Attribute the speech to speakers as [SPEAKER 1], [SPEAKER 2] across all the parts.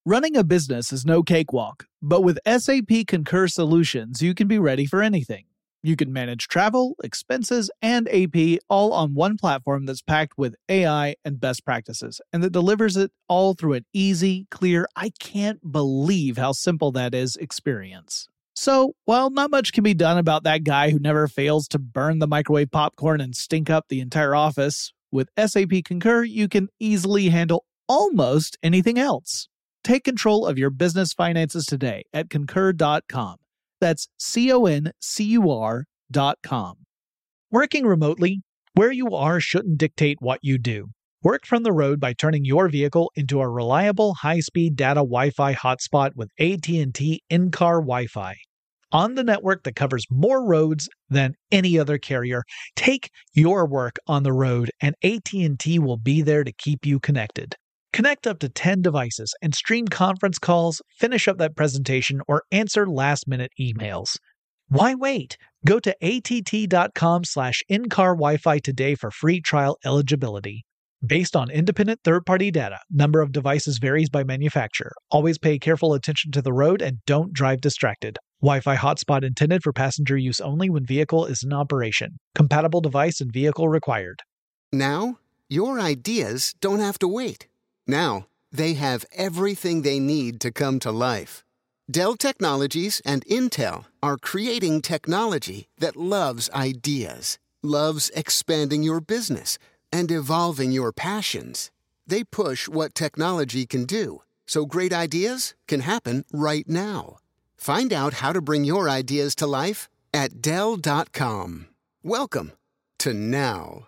[SPEAKER 1] Running a business is no cakewalk, but with SAP Concur Solutions, you can be ready for anything. You can manage travel, expenses, and AP all on one platform that's packed with AI and best practices, and that delivers it all through an easy, clear, I can't believe how simple that is experience. So, while not much can be done about that guy who never fails to burn the microwave popcorn and stink up the entire office, with SAP Concur, you can easily handle almost anything else. Take control of your business finances today at Concur.com. That's CONCUR.com. Working remotely, where you are shouldn't dictate what you do. Work from the road by turning your vehicle into a reliable high-speed data Wi-Fi hotspot with AT&T in-car Wi-Fi. On the network that covers more roads than any other carrier, take your work on the road and AT&T will be there to keep you connected. Connect up to 10 devices and stream conference calls, finish up that presentation, or answer last-minute emails. Why wait? Go to att.com/in-car Wi-Fi today for free trial eligibility. Based on independent third-party data, number of devices varies by manufacturer. Always pay careful attention to the road and don't drive distracted. Wi-Fi hotspot intended for passenger use only when vehicle is in operation. Compatible device and vehicle required.
[SPEAKER 2] Now, your ideas don't have to wait. Now, they have everything they need to come to life. Dell Technologies and Intel are creating technology that loves ideas, loves expanding your business, and evolving your passions. They push what technology can do, so great ideas can happen right now. Find out how to bring your ideas to life at Dell.com. Welcome to now.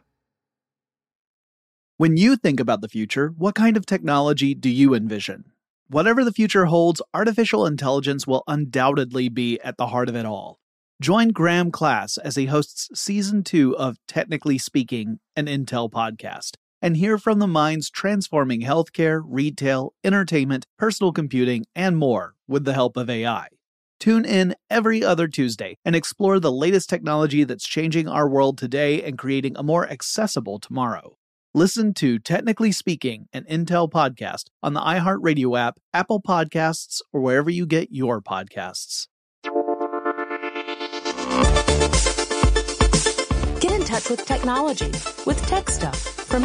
[SPEAKER 1] When you think about the future, what kind of technology do you envision? Whatever the future holds, artificial intelligence will undoubtedly be at the heart of it all. Join Graham Class as he hosts Season 2 of Technically Speaking, an Intel podcast, and hear from the minds transforming healthcare, retail, entertainment, personal computing, and more with the help of AI. Tune in every other Tuesday and explore the latest technology that's changing our world today and creating a more accessible tomorrow. Listen to Technically Speaking, an Intel podcast on the iHeartRadio app, Apple Podcasts, or wherever you get your podcasts.
[SPEAKER 3] Get in touch with technology with Tech Stuff from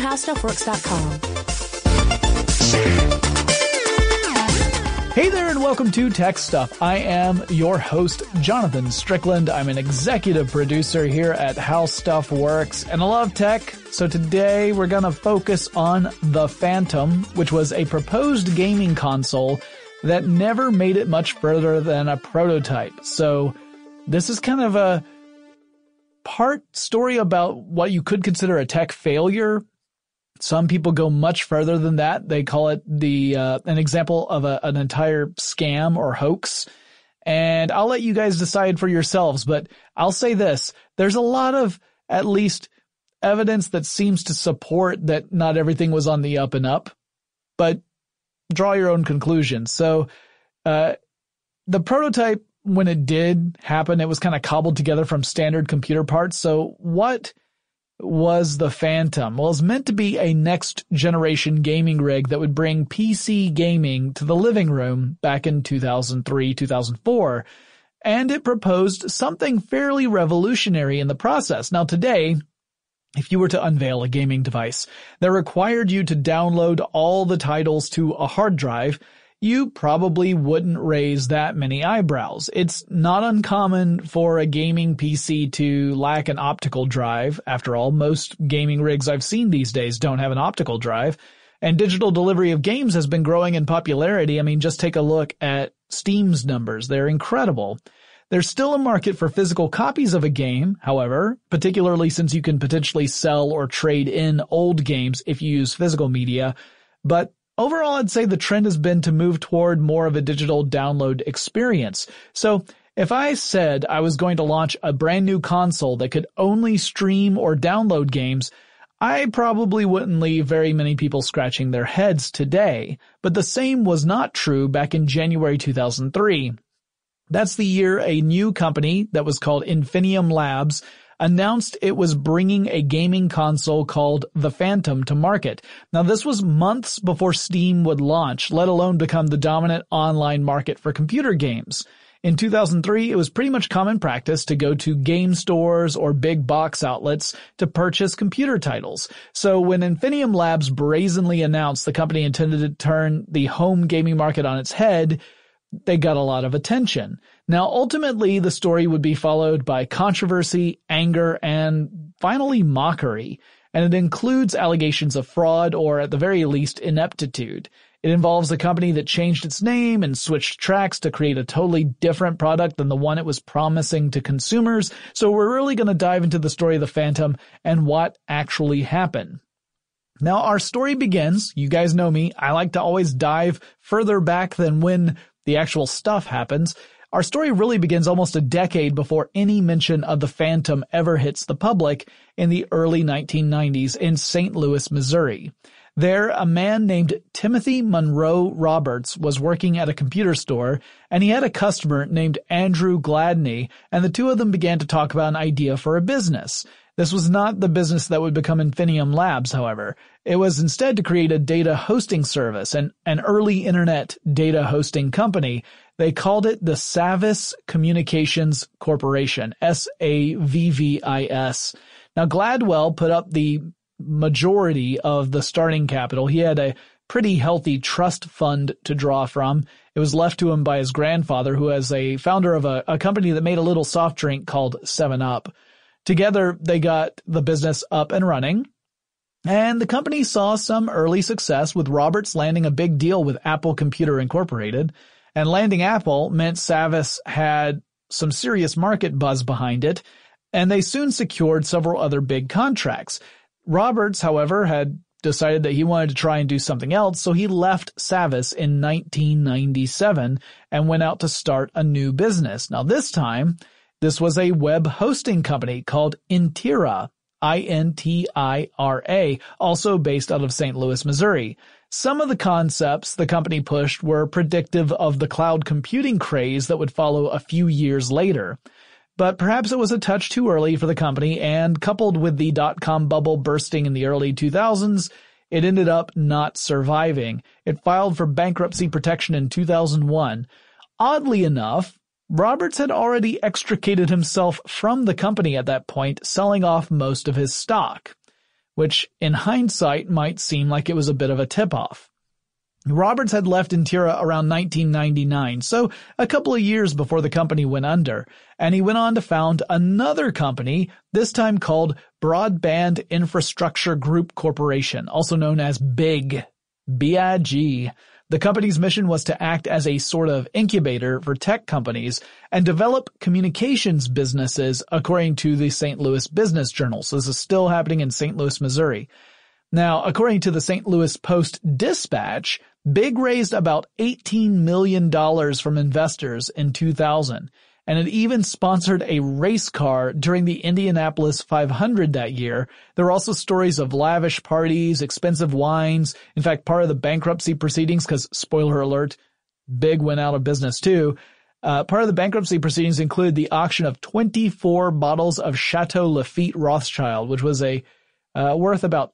[SPEAKER 3] HowStuffWorks.com.
[SPEAKER 1] Hey there and welcome to Tech Stuff. I am your host, Jonathan Strickland. I'm an executive producer here at How Stuff Works, and I love tech. So today we're going to focus on the Phantom, which was a proposed gaming console that never made it much further than a prototype. So this is kind of a part story about what you could consider a tech failure. Some people go much further than that. They call it an example of an entire scam or hoax. And I'll let you guys decide for yourselves, but I'll say this. There's a lot of, at least, evidence that seems to support that not everything was on the up and up, but draw your own conclusions. So, the prototype, when it did happen, it was kind of cobbled together from standard computer parts. So what was the Phantom? Well, it's meant to be a next-generation gaming rig that would bring PC gaming to the living room back in 2003, 2004, and it proposed something fairly revolutionary in the process. Now, today, if you were to unveil a gaming device that required you to download all the titles to a hard drive, you probably wouldn't raise that many eyebrows. It's not uncommon for a gaming PC to lack an optical drive. After all, most gaming rigs I've seen these days don't have an optical drive. And digital delivery of games has been growing in popularity. I mean, just take a look at Steam's numbers. They're incredible. There's still a market for physical copies of a game, however, particularly since you can potentially sell or trade in old games if you use physical media. But overall, I'd say the trend has been to move toward more of a digital download experience. So if I said I was going to launch a brand new console that could only stream or download games, I probably wouldn't leave very many people scratching their heads today. But the same was not true back in January 2003. That's the year a new company that was called Infinium Labs announced it was bringing a gaming console called the Phantom to market. Now, this was months before Steam would launch, let alone become the dominant online market for computer games. In 2003, it was pretty much common practice to go to game stores or big box outlets to purchase computer titles. So when Infinium Labs brazenly announced the company intended to turn the home gaming market on its head, they got a lot of attention. Now, ultimately, the story would be followed by controversy, anger, and finally mockery. And it includes allegations of fraud or, at the very least, ineptitude. It involves a company that changed its name and switched tracks to create a totally different product than the one it was promising to consumers. So we're really going to dive into the story of the Phantom and what actually happened. Now, our story begins, you guys know me, I like to always dive further back than when the actual stuff happens. Our story really begins almost a decade before any mention of the Phantom ever hits the public in the early 1990s in St. Louis, Missouri. There, a man named Timothy Monroe Roberts was working at a computer store, and he had a customer named Andrew Gladney, and the two of them began to talk about an idea for a business. This was not the business that would become Infinium Labs, however. It was instead to create a data hosting service, an early internet data hosting company. They called it the Savvis Communications Corporation, SAVVIS. Now, Gladwell put up the majority of the starting capital. He had a pretty healthy trust fund to draw from. It was left to him by his grandfather, who was a founder of a company that made a little soft drink called 7-Up. Together, they got the business up and running, and the company saw some early success, with Roberts landing a big deal with Apple Computer Incorporated. And landing Apple meant Savvis had some serious market buzz behind it, and they soon secured several other big contracts. Roberts, however, had decided that he wanted to try and do something else, so he left Savvis in 1997 and went out to start a new business. Now, this time, this was a web hosting company called Intira, INTIRA, also based out of St. Louis, Missouri. Some of the concepts the company pushed were predictive of the cloud computing craze that would follow a few years later. But perhaps it was a touch too early for the company, and coupled with the dot-com bubble bursting in the early 2000s, it ended up not surviving. It filed for bankruptcy protection in 2001. Oddly enough, Roberts had already extricated himself from the company at that point, selling off most of his stock, which in hindsight might seem like it was a bit of a tip-off. Roberts had left Intira around 1999, so a couple of years before the company went under, and he went on to found another company, this time called Broadband Infrastructure Group Corporation, also known as BIG, B-I-G. The company's mission was to act as a sort of incubator for tech companies and develop communications businesses, according to the St. Louis Business Journal. So this is still happening in St. Louis, Missouri. Now, according to the St. Louis Post-Dispatch, BIG raised about $18 million from investors in 2000, and it even sponsored a race car during the Indianapolis 500 that year. There were also stories of lavish parties, expensive wines. In fact, part of the bankruptcy proceedings, because spoiler alert, BIG went out of business too. Part of the bankruptcy proceedings included the auction of 24 bottles of Chateau Lafite Rothschild, which was worth about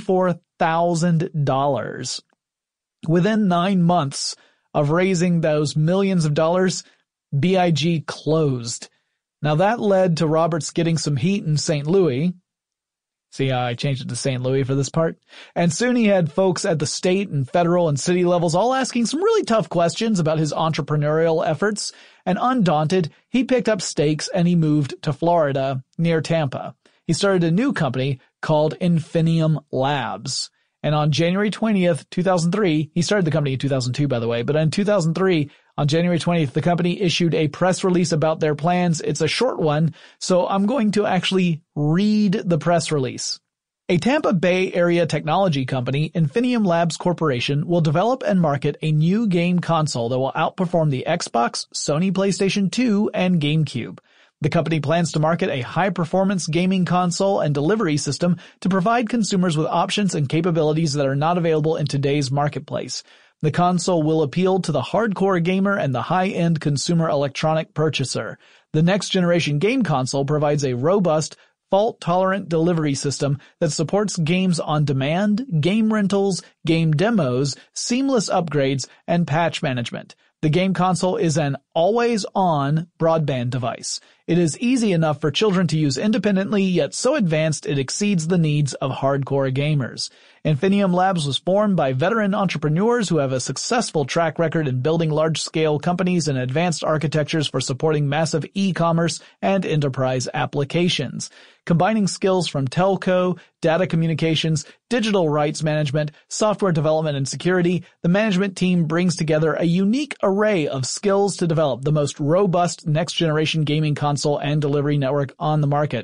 [SPEAKER 1] $24,000. Within 9 months of raising those millions of dollars, BIG closed. Now that led to Roberts getting some heat in St. Louis. See how I changed it to St. Louis for this part? And soon he had folks at the state and federal and city levels all asking some really tough questions about his entrepreneurial efforts. And undaunted, he picked up stakes and he moved to Florida, near Tampa. He started a new company called Infinium Labs. And on January 20th, 2003, he started the company in 2002, by the way, but in 2003, on January 20th, the company issued a press release about their plans. It's a short one, so I'm going to actually read the press release. A Tampa Bay area technology company, Infinium Labs Corporation, will develop and market a new game console that will outperform the Xbox, Sony PlayStation 2, and GameCube. The company plans to market a high-performance gaming console and delivery system to provide consumers with options and capabilities that are not available in today's marketplace. The console will appeal to the hardcore gamer and the high-end consumer electronic purchaser. The next-generation game console provides a robust, fault-tolerant delivery system that supports games on demand, game rentals, game demos, seamless upgrades, and patch management. The game console is an always-on broadband device. It is easy enough for children to use independently, yet so advanced it exceeds the needs of hardcore gamers. Infinium Labs was formed by veteran entrepreneurs who have a successful track record in building large-scale companies and advanced architectures for supporting massive e-commerce and enterprise applications. Combining skills from telco, data communications, digital rights management, software development, and security, the management team brings together a unique array of skills to develop the most robust next-generation gaming console and delivery network on the market.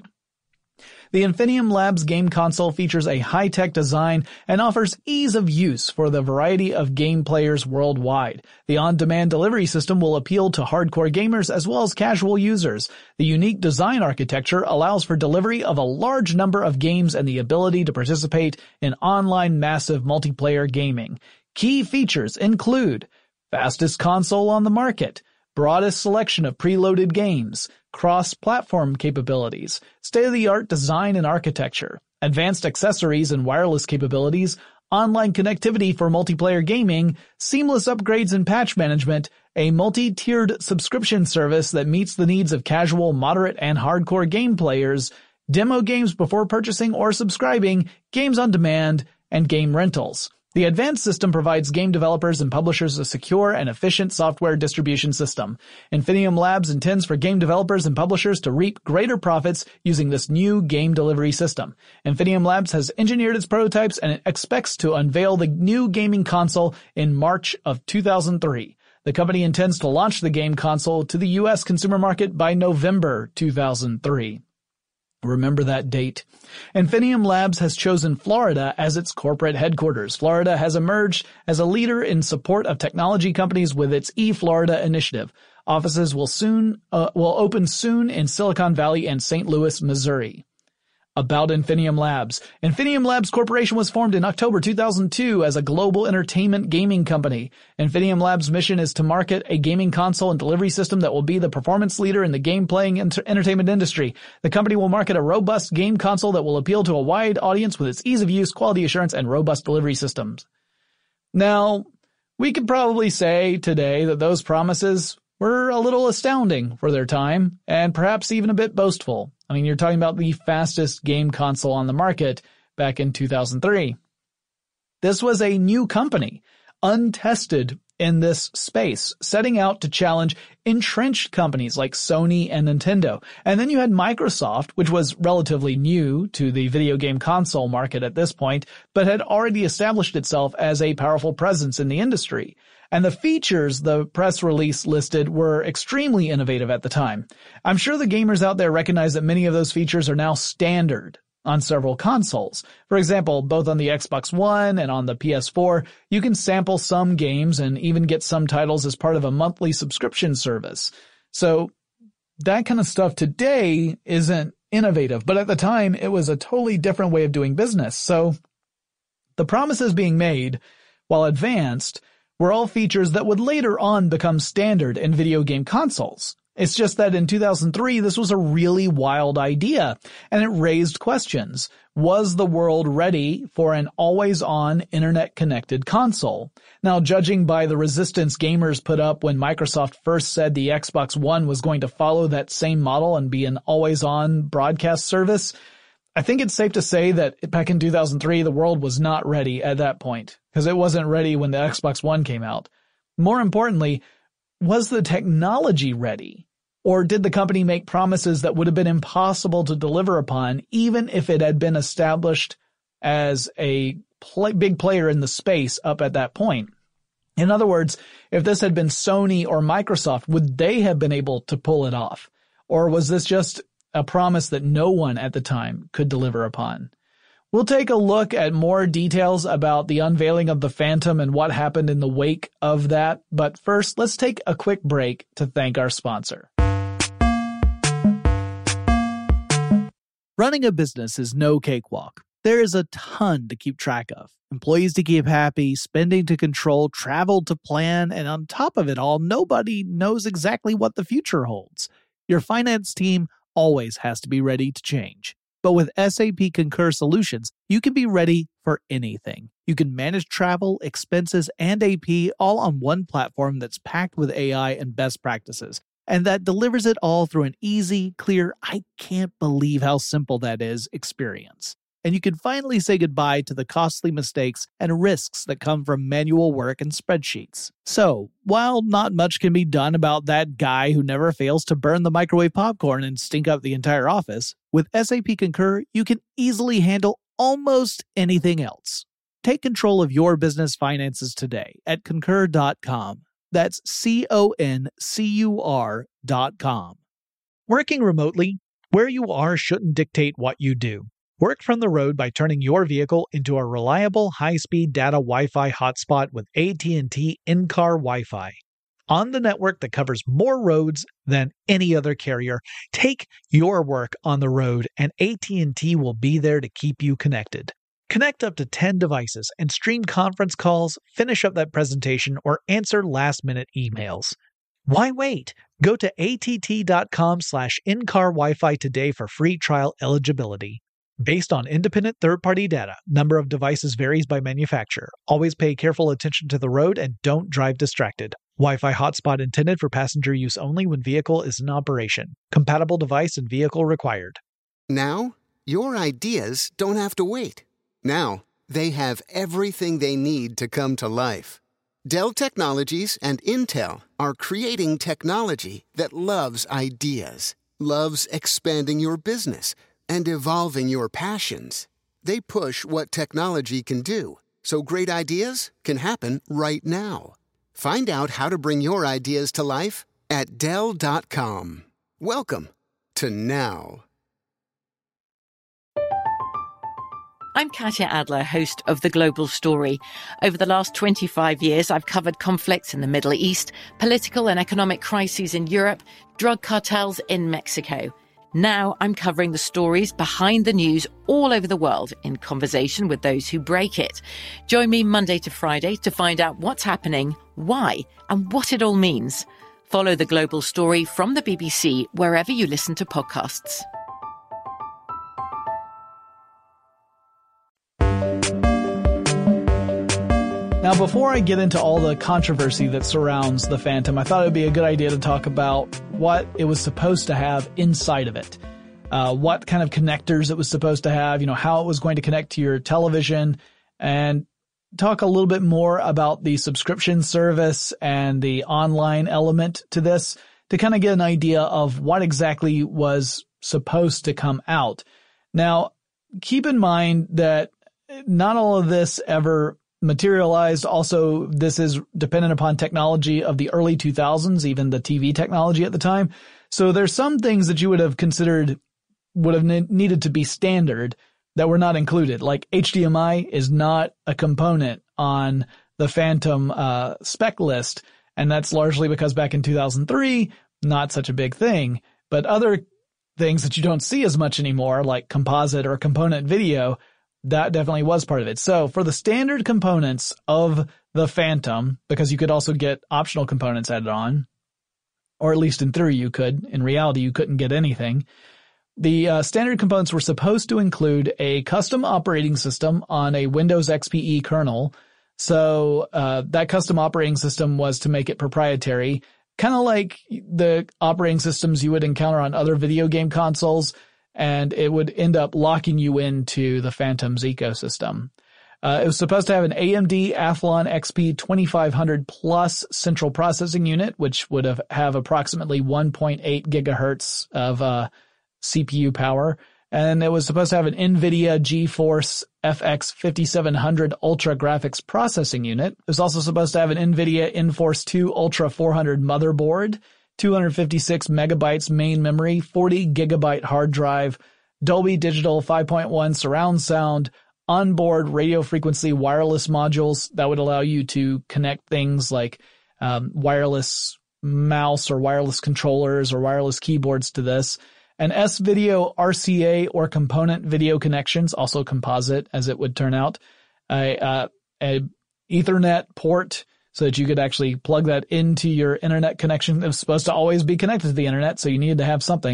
[SPEAKER 1] The Infinium Labs game console features a high-tech design and offers ease of use for the variety of game players worldwide. The on-demand delivery system will appeal to hardcore gamers as well as casual users. The unique design architecture allows for delivery of a large number of games and the ability to participate in online massive multiplayer gaming. Key features include fastest console on the market, broadest selection of preloaded games, cross-platform capabilities, state-of-the-art design and architecture, advanced accessories and wireless capabilities, online connectivity for multiplayer gaming, seamless upgrades and patch management, a multi-tiered subscription service that meets the needs of casual, moderate, and hardcore game players, demo games before purchasing or subscribing, games on demand, and game rentals. The advanced system provides game developers and publishers a secure and efficient software distribution system. Infinium Labs intends for game developers and publishers to reap greater profits using this new game delivery system. Infinium Labs has engineered its prototypes and it expects to unveil the new gaming console in March of 2003. The company intends to launch the game console to the U.S. consumer market by November 2003. Remember that date. Infinium Labs has chosen Florida as its corporate headquarters. Florida has emerged as a leader in support of technology companies with its eFlorida initiative. Offices will open soon in Silicon Valley and St. Louis, Missouri. About Infinium Labs. Infinium Labs Corporation was formed in October 2002 as a global entertainment gaming company. Infinium Labs' mission is to market a gaming console and delivery system that will be the performance leader in the game-playing entertainment industry. The company will market a robust game console that will appeal to a wide audience with its ease of use, quality assurance, and robust delivery systems. Now, we could probably say today that those promises were a little astounding for their time, and perhaps even a bit boastful. I mean, you're talking about the fastest game console on the market back in 2003. This was a new company, untested in this space, setting out to challenge entrenched companies like Sony and Nintendo. And then you had Microsoft, which was relatively new to the video game console market at this point, but had already established itself as a powerful presence in the industry. And the features the press release listed were extremely innovative at the time. I'm sure the gamers out there recognize that many of those features are now standard on several consoles. For example, both on the Xbox One and on the PS4, you can sample some games and even get some titles as part of a monthly subscription service. So that kind of stuff today isn't innovative, but at the time it was a totally different way of doing business. So the promises being made, while advanced, were all features that would later on become standard in video game consoles. It's just that in 2003, this was a really wild idea, and it raised questions. Was the world ready for an always-on, internet-connected console? Now, judging by the resistance gamers put up when Microsoft first said the Xbox One was going to follow that same model and be an always-on broadcast service, I think it's safe to say that back in 2003, the world was not ready at that point, because it wasn't ready when the Xbox One came out. More importantly, was the technology ready? Or did the company make promises that would have been impossible to deliver upon, even if it had been established as a big player in the space up at that point? In other words, if this had been Sony or Microsoft, would they have been able to pull it off? Or was this just a promise that no one at the time could deliver upon? We'll take a look at more details about the unveiling of the Phantom and what happened in the wake of that. But first, let's take a quick break to thank our sponsor. Running a business is no cakewalk. There is a ton to keep track of. Employees to keep happy, spending to control, travel to plan, and on top of it all, nobody knows exactly what the future holds. Your finance team always has to be ready to change. But with SAP Concur Solutions, you can be ready for anything. You can manage travel, expenses, and AP all on one platform that's packed with AI and best practices, and that delivers it all through an easy, clear, I can't believe how simple that is experience. And you can finally say goodbye to the costly mistakes and risks that come from manual work and spreadsheets. So, while not much can be done about that guy who never fails to burn the microwave popcorn and stink up the entire office, with SAP Concur, you can easily handle almost anything else. Take control of your business finances today at Concur.com. That's CONCUR.com. Working remotely, where you are shouldn't dictate what you do. Work from the road by turning your vehicle into a reliable high-speed data Wi-Fi hotspot with AT&T in-car Wi-Fi. On the network that covers more roads than any other carrier, take your work on the road and AT&T will be there to keep you connected. Connect up to 10 devices and stream conference calls, finish up that presentation, or answer last-minute emails. Why wait? Go to att.com/in-car Wi-Fi today for free trial eligibility. Based on independent third-party data, number of devices varies by manufacturer. Always pay careful attention to the road and don't drive distracted. Wi-Fi hotspot intended for passenger use only when vehicle is in operation. Compatible device and vehicle required.
[SPEAKER 2] Now, your ideas don't have to wait. Now, they have everything they need to come to life. Dell Technologies and Intel are creating technology that loves ideas, loves expanding your business, and evolving your passions. They push what technology can do, so great ideas can happen right now. Find out how to bring your ideas to life at Dell.com. Welcome to now.
[SPEAKER 4] I'm Katya Adler, host of The Global Story. Over the last 25 years, I've covered conflicts in the Middle East, political and economic crises in Europe, drug cartels in Mexico. Now I'm covering the stories behind the news all over the world in conversation with those who break it. Join me Monday to Friday to find out what's happening, why, and what it all means. Follow The Global Story from the BBC wherever you listen to podcasts.
[SPEAKER 1] Now, before I get into all the controversy that surrounds the Phantom, I thought it would be a good idea to talk about what it was supposed to have inside of it. What kind of connectors it was supposed to have, how it was going to connect to your television, and talk a little bit more about the subscription service and the online element to this to kind of get an idea of what exactly was supposed to come out. Now, keep in mind that not all of this ever materialized. Also, this is dependent upon technology of the early 2000s, even the TV technology at the time. So there's some things that you would have considered would have needed to be standard that were not included. Like HDMI is not a component on the Phantom spec list, and that's largely because back in 2003, not such a big thing. But other things that you don't see as much anymore, like composite or component video, that definitely was part of it. So for the standard components of the Phantom, because you could also get optional components added on, or at least in theory you could. In reality, you couldn't get anything. The standard components were supposed to include a custom operating system on a Windows XPE kernel. So that custom operating system was to make it proprietary, kind of like the operating systems you would encounter on other video game consoles. And it would end up locking you into the Phantom's ecosystem. It was supposed to have an AMD Athlon XP 2500 Plus central processing unit, which would have approximately 1.8 gigahertz of CPU power. And it was supposed to have an NVIDIA GeForce FX 5700 Ultra graphics processing unit. It was also supposed to have an NVIDIA Enforce 2 Ultra 400 motherboard, 256 megabytes main memory, 40 gigabyte hard drive, Dolby Digital 5.1 surround sound, onboard radio frequency wireless modules that would allow you to connect things like wireless mouse or wireless controllers or wireless keyboards to this, and S-Video RCA or component video connections, also composite as it would turn out, a Ethernet port, so that you could actually plug that into your internet connection. It was supposed to always be connected to the internet, so you needed to have something.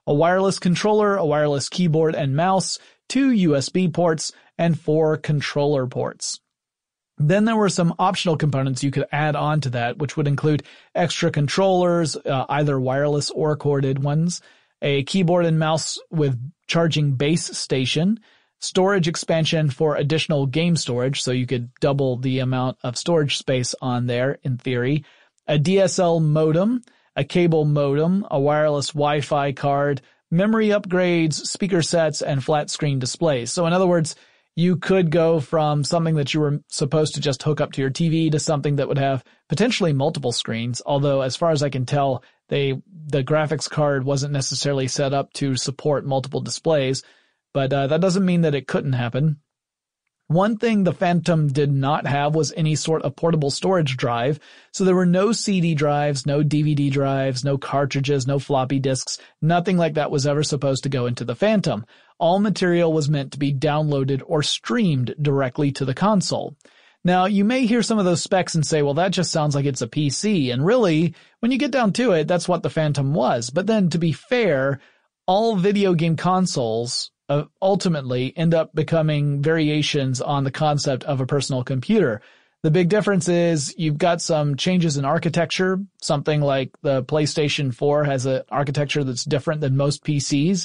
[SPEAKER 1] a wireless controller, a wireless keyboard and mouse, 2 USB ports, and 4 controller ports. Then there were some optional components you could add on to that, which would include extra controllers, either wireless or corded ones, a keyboard and mouse with charging base station, storage expansion for additional game storage, so you could double the amount of storage space on there in theory, a DSL modem, a cable modem, a wireless Wi-Fi card, memory upgrades, speaker sets, and flat screen displays. So in other words, you could go from something that you were supposed to just hook up to your TV to something that would have potentially multiple screens, although as far as I can tell, the graphics card wasn't necessarily set up to support multiple displays. But that doesn't mean that it couldn't happen. One thing the Phantom did not have was any sort of portable storage drive, so there were no CD drives, no DVD drives, no cartridges, no floppy disks, nothing like that was ever supposed to go into the Phantom. All material was meant to be downloaded or streamed directly to the console. Now, you may hear some of those specs and say, well, that just sounds like it's a PC, and really, when you get down to it, that's what the Phantom was. But then, to be fair, all video game consoles ultimately end up becoming variations on the concept of a personal computer. The big difference is you've got some changes in architecture. Something like the PlayStation 4 has an architecture that's different than most PCs.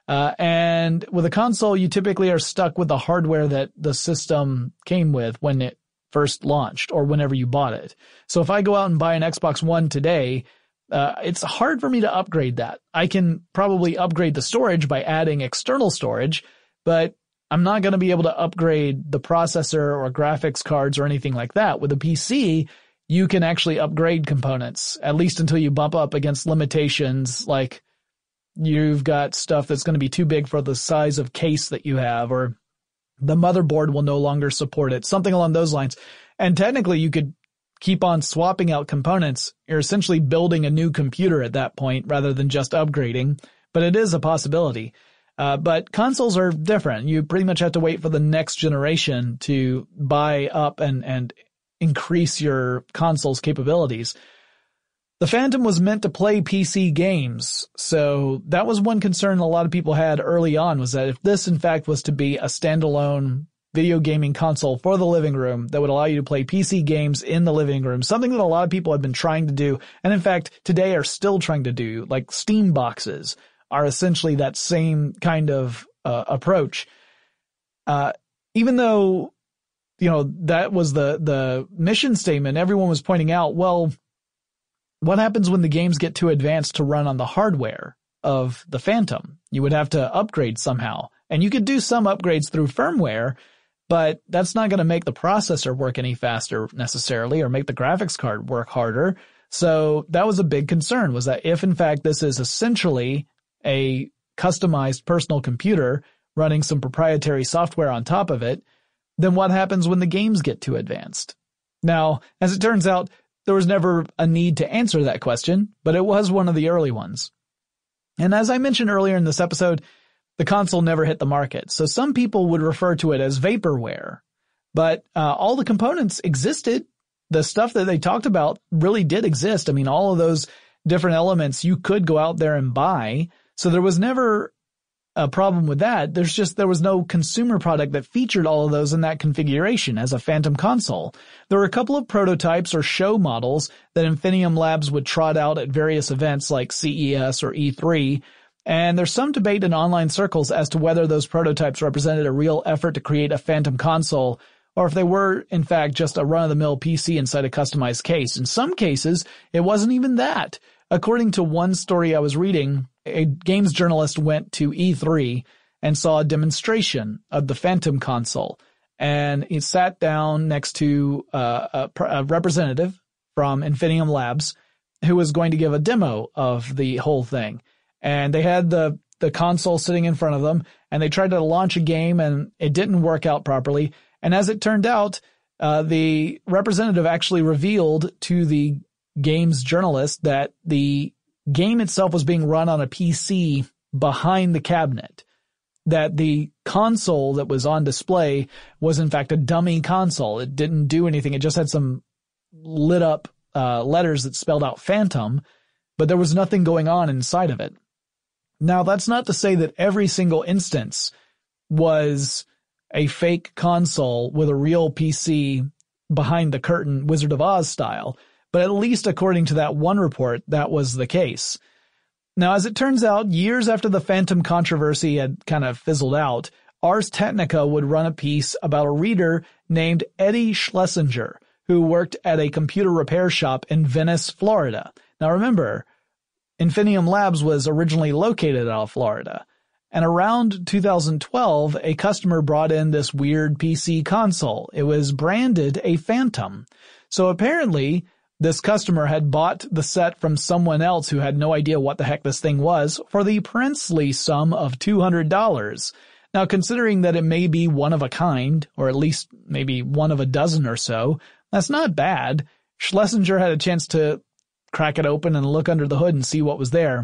[SPEAKER 1] And with a console, you typically are stuck with the hardware that the system came with when it first launched or whenever you bought it. So if I go out and buy an Xbox One today, it's hard for me to upgrade that. I can probably upgrade the storage by adding external storage, but I'm not going to be able to upgrade the processor or graphics cards or anything like that. With a PC, you can actually upgrade components, at least until you bump up against limitations like you've got stuff that's going to be too big for the size of case that you have, or the motherboard will no longer support it, something along those lines. And technically you could keep on swapping out components. You're essentially building a new computer at that point rather than just upgrading, but it is a possibility. But consoles are different. You pretty much have to wait for the next generation to buy up and increase your console's capabilities. The Phantom was meant to play PC games, so that was one concern a lot of people had early on, was that if this in fact was to be a standalone video gaming console for the living room that would allow you to play PC games in the living room, something that a lot of people have been trying to do, and in fact today are still trying to do, like Steam boxes are essentially that same kind of approach. Even though, that was the mission statement, everyone was pointing out, well, what happens when the games get too advanced to run on the hardware of the Phantom? You would have to upgrade somehow. And you could do some upgrades through firmware, but that's not going to make the processor work any faster necessarily or make the graphics card work harder. So that was a big concern, was that if in fact this is essentially a customized personal computer running some proprietary software on top of it, then what happens when the games get too advanced? Now, as it turns out, there was never a need to answer that question, but it was one of the early ones. And as I mentioned earlier in this episode, the console never hit the market, so some people would refer to it as vaporware. But all the components existed. The stuff that they talked about really did exist. I mean, all of those different elements you could go out there and buy, so there was never a problem with that. There was no consumer product that featured all of those in that configuration as a Phantom console. There were a couple of prototypes or show models that Infinium Labs would trot out at various events like CES or E3, and there's some debate in online circles as to whether those prototypes represented a real effort to create a Phantom console, or if they were, in fact, just a run-of-the-mill PC inside a customized case. In some cases, it wasn't even that. According to one story I was reading, a games journalist went to E3 and saw a demonstration of the Phantom console, and he sat down next to a representative from Infinium Labs who was going to give a demo of the whole thing. And they had the console sitting in front of them, and they tried to launch a game, and it didn't work out properly. And as it turned out, the representative actually revealed to the games journalist that the game itself was being run on a PC behind the cabinet, that the console that was on display was in fact a dummy console. It didn't do anything. It just had some lit up letters that spelled out Phantom, but there was nothing going on inside of it. Now, that's not to say that every single instance was a fake console with a real PC behind the curtain, Wizard of Oz style, but at least according to that one report, that was the case. Now, as it turns out, years after the Phantom controversy had kind of fizzled out, Ars Technica would run a piece about a reader named Eddie Schlesinger, who worked at a computer repair shop in Venice, Florida. Now remember, Infinium Labs was originally located out of Florida. And around 2012, a customer brought in this weird PC console. It was branded a Phantom. So apparently, this customer had bought the set from someone else who had no idea what the heck this thing was for the princely sum of $200. Now, considering that it may be one of a kind, or at least maybe one of a dozen or so, that's not bad. Schlesinger had a chance to crack it open and look under the hood and see what was there.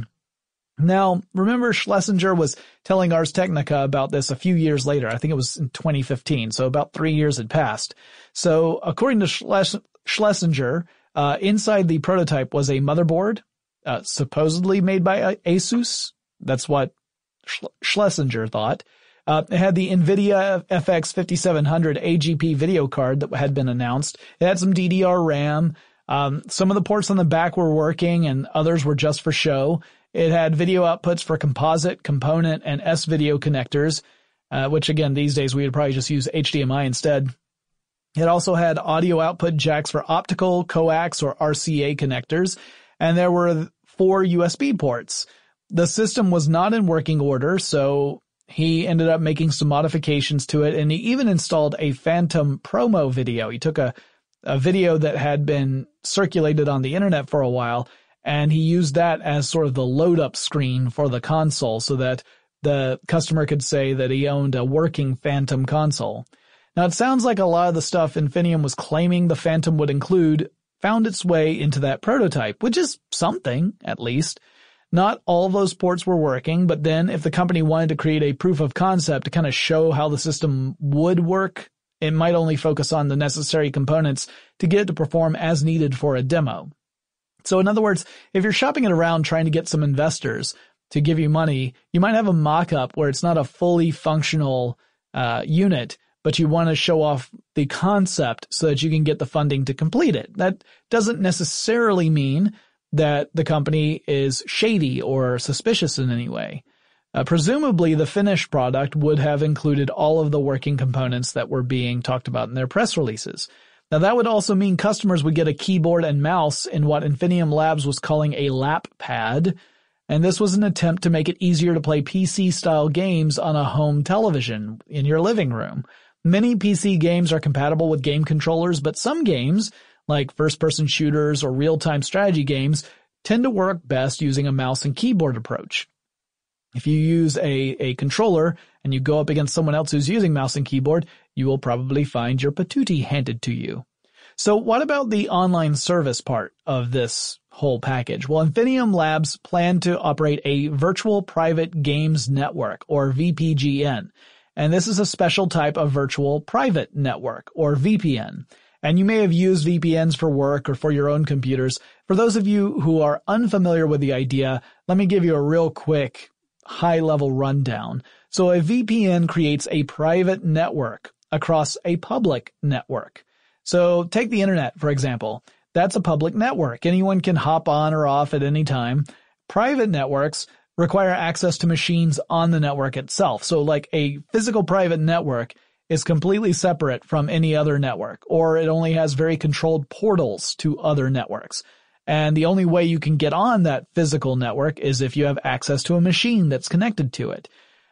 [SPEAKER 1] Now, remember, Schlesinger was telling Ars Technica about this a few years later. I think it was in 2015, so about 3 years had passed. So, according to Schlesinger, inside the prototype was a motherboard, supposedly made by Asus. That's what Schlesinger thought. It had the NVIDIA FX 5700 AGP video card that had been announced. It had some DDR RAM. Some of the ports on the back were working and others were just for show. It had video outputs for composite, component, and S-video connectors, which again, these days we would probably just use HDMI instead. It also had audio output jacks for optical, coax, or RCA connectors, and there were 4 USB ports. The system was not in working order, so he ended up making some modifications to it, and he even installed a Phantom promo video. He took a video that had been circulated on the internet for a while, and he used that as sort of the load-up screen for the console so that the customer could say that he owned a working Phantom console. Now, it sounds like a lot of the stuff Infinium was claiming the Phantom would include found its way into that prototype, which is something, at least. Not all of those ports were working, but then if the company wanted to create a proof of concept to kind of show how the system would work, it might only focus on the necessary components to get it to perform as needed for a demo. So in other words, if you're shopping it around trying to get some investors to give you money, you might have a mock-up where it's not a fully functional unit, but you want to show off the concept so that you can get the funding to complete it. That doesn't necessarily mean that the company is shady or suspicious in any way. Presumably, the finished product would have included all of the working components that were being talked about in their press releases. Now, that would also mean customers would get a keyboard and mouse in what Infinium Labs was calling a lap pad, and this was an attempt to make it easier to play PC-style games on a home television in your living room. Many PC games are compatible with game controllers, but some games, like first-person shooters or real-time strategy games, tend to work best using a mouse and keyboard approach. If you use a controller and you go up against someone else who's using mouse and keyboard, you will probably find your patootie handed to you. So what about the online service part of this whole package? Well, Infinium Labs plan to operate a virtual private games network, or VPGN. And this is a special type of virtual private network, or VPN. And you may have used VPNs for work or for your own computers. For those of you who are unfamiliar with the idea, let me give you a real quick high-level rundown. So a VPN creates a private network across a public network. So take the internet, for example. That's a public network. Anyone can hop on or off at any time. Private networks require access to machines on the network itself. So like a physical private network is completely separate from any other network, or it only has very controlled portals to other networks. And the only way you can get on that physical network is if you have access to a machine that's connected to it.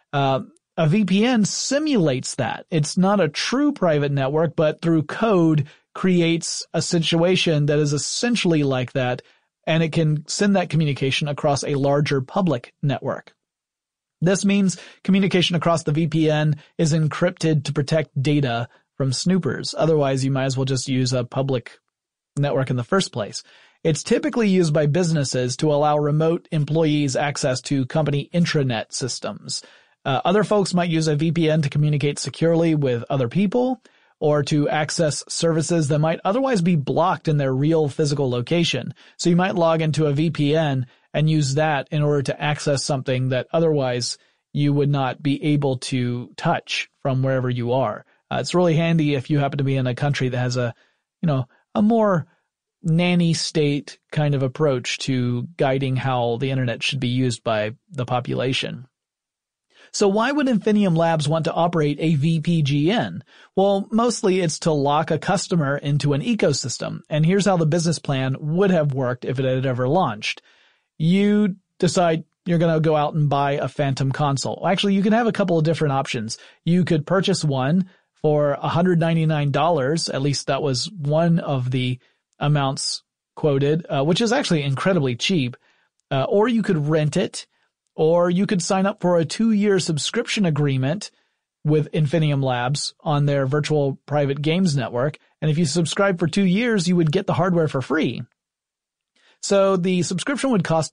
[SPEAKER 1] A VPN simulates that. It's not a true private network, but through code creates a situation that is essentially like that, and it can send that communication across a larger public network. This means communication across the VPN is encrypted to protect data from snoopers. Otherwise, you might as well just use a public network in the first place. It's typically used by businesses to allow remote employees access to company intranet systems. Other folks might use a VPN to communicate securely with other people, or to access services that might otherwise be blocked in their real physical location. So you might log into a VPN and use that in order to access something that otherwise you would not be able to touch from wherever you are. It's really handy if you happen to be in a country that has a more nanny state kind of approach to guiding how the internet should be used by the population. So why would Infinium Labs want to operate a VPGN? Well, mostly it's to lock a customer into an ecosystem. And here's how the business plan would have worked if it had ever launched. You decide you're going to go out and buy a Phantom console. Actually, you can have a couple of different options. You could purchase one for $199. At least that was one of the amounts quoted, which is actually incredibly cheap. Or you could rent it. Or you could sign up for a 2-year subscription agreement with Infinium Labs on their virtual private games network. And if you subscribe for 2 years, you would get the hardware for free. So the subscription would cost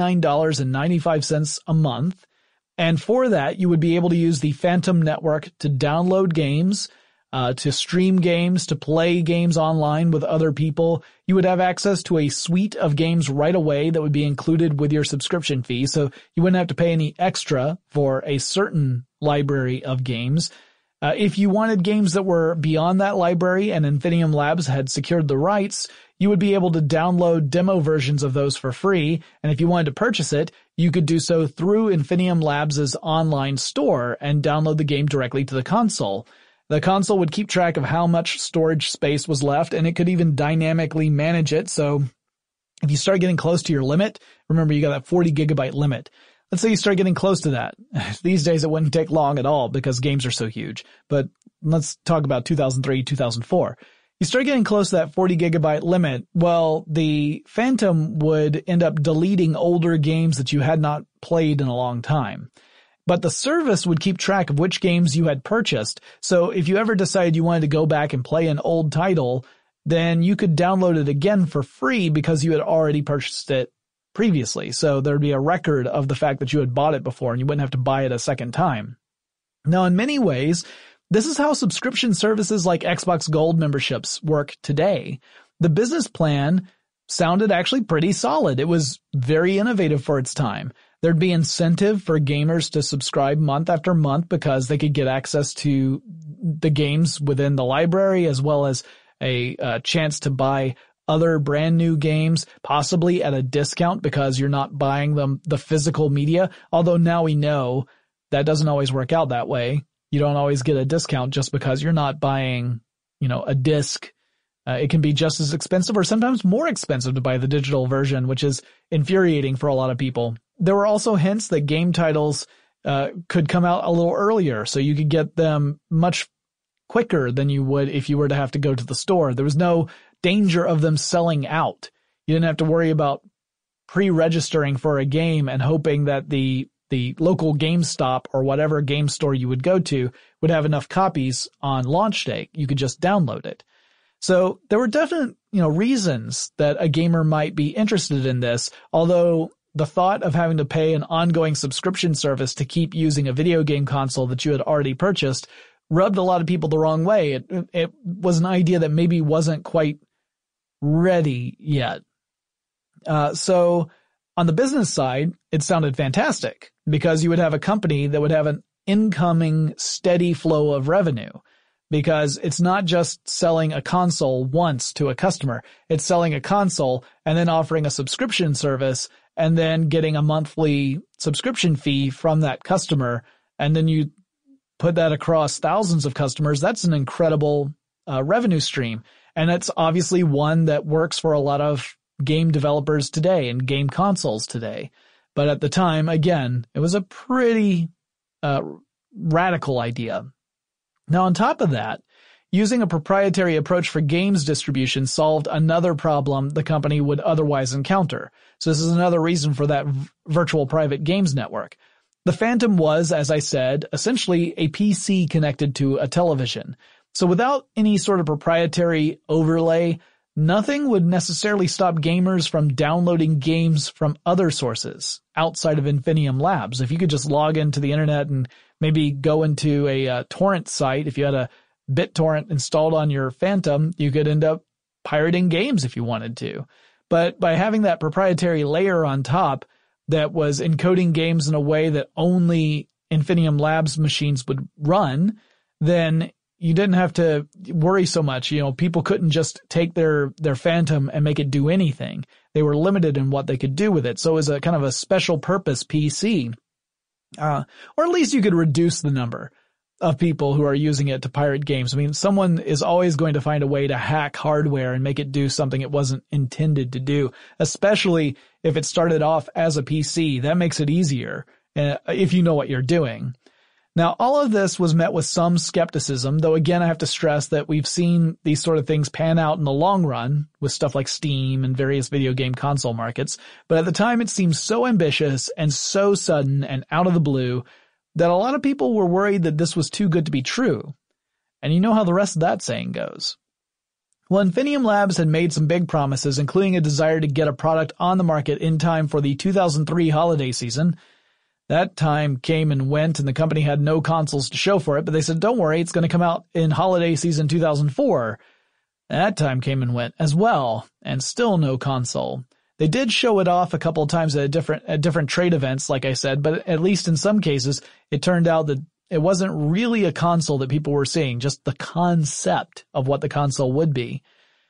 [SPEAKER 1] $29.95 a month. And for that, you would be able to use the Phantom network to download games, to stream games, to play games online with other people. You would have access to a suite of games right away that would be included with your subscription fee, so you wouldn't have to pay any extra for a certain library of games. If you wanted games that were beyond that library and Infinium Labs had secured the rights, you would be able to download demo versions of those for free, and if you wanted to purchase it, you could do so through Infinium Labs' online store and download the game directly to the console. The console would keep track of how much storage space was left, and it could even dynamically manage it. So if you start getting close to your limit, remember you got that 40 gigabyte limit. Let's say you start getting close to that. These days it wouldn't take long at all because games are so huge. But let's talk about 2003, 2004. You start getting close to that 40 gigabyte limit. Well, the Phantom would end up deleting older games that you had not played in a long time. But the service would keep track of which games you had purchased. So if you ever decided you wanted to go back and play an old title, then you could download it again for free because you had already purchased it previously. So there'd be a record of the fact that you had bought it before and you wouldn't have to buy it a second time. Now, in many ways, this is how subscription services like Xbox Gold memberships work today. The business plan sounded actually pretty solid. It was very innovative for its time. There'd be incentive for gamers to subscribe month after month because they could get access to the games within the library as well as a chance to buy other brand new games, possibly at a discount because you're not buying them the physical media. Although now we know that doesn't always work out that way. You don't always get a discount just because you're not buying, a disc. It can be just as expensive or sometimes more expensive to buy the digital version, which is infuriating for a lot of people. There were also hints that game titles could come out a little earlier, so you could get them much quicker than you would if you were to have to go to the store. There was no danger of them selling out. You didn't have to worry about pre-registering for a game and hoping that the local GameStop or whatever game store you would go to would have enough copies on launch day. You could just download it. So there were definite, reasons that a gamer might be interested in this, although the thought of having to pay an ongoing subscription service to keep using a video game console that you had already purchased rubbed a lot of people the wrong way. It was an idea that maybe wasn't quite ready yet. So on the business side, it sounded fantastic because you would have a company that would have an incoming steady flow of revenue. Because it's not just selling a console once to a customer. It's selling a console and then offering a subscription service and then getting a monthly subscription fee from that customer. And then you put that across thousands of customers. That's an incredible revenue stream. And it's obviously one that works for a lot of game developers today and game consoles today. But at the time, again, it was a pretty radical idea. Now, on top of that, using a proprietary approach for games distribution solved another problem the company would otherwise encounter. So this is another reason for that virtual private games network. The Phantom was, as I said, essentially a PC connected to a television. So without any sort of proprietary overlay, nothing would necessarily stop gamers from downloading games from other sources outside of Infinium Labs. If you could just log into the internet and maybe go into a torrent site, if you had a BitTorrent installed on your Phantom, you could end up pirating games if you wanted to. But by having that proprietary layer on top that was encoding games in a way that only Infinium Labs machines would run, then you didn't have to worry so much. People couldn't just take their Phantom and make it do anything. They were limited in what they could do with it. So it was a kind of a special purpose PC. Or at least you could reduce the number of people who are using it to pirate games. I mean, someone is always going to find a way to hack hardware and make it do something it wasn't intended to do, especially if it started off as a PC. That makes it easier if you know what you're doing. Now, all of this was met with some skepticism, though again, I have to stress that we've seen these sort of things pan out in the long run with stuff like Steam and various video game console markets. But at the time, it seemed so ambitious and so sudden and out of the blue that a lot of people were worried that this was too good to be true. And you know how the rest of that saying goes. Well, Infinium Labs had made some big promises, including a desire to get a product on the market in time for the 2003 holiday season. That time came and went, and the company had no consoles to show for it, but they said, don't worry, it's going to come out in holiday season 2004. That time came and went as well, and still no console. They did show it off a couple of times at different trade events, like I said, but at least in some cases, it turned out that it wasn't really a console that people were seeing, just the concept of what the console would be.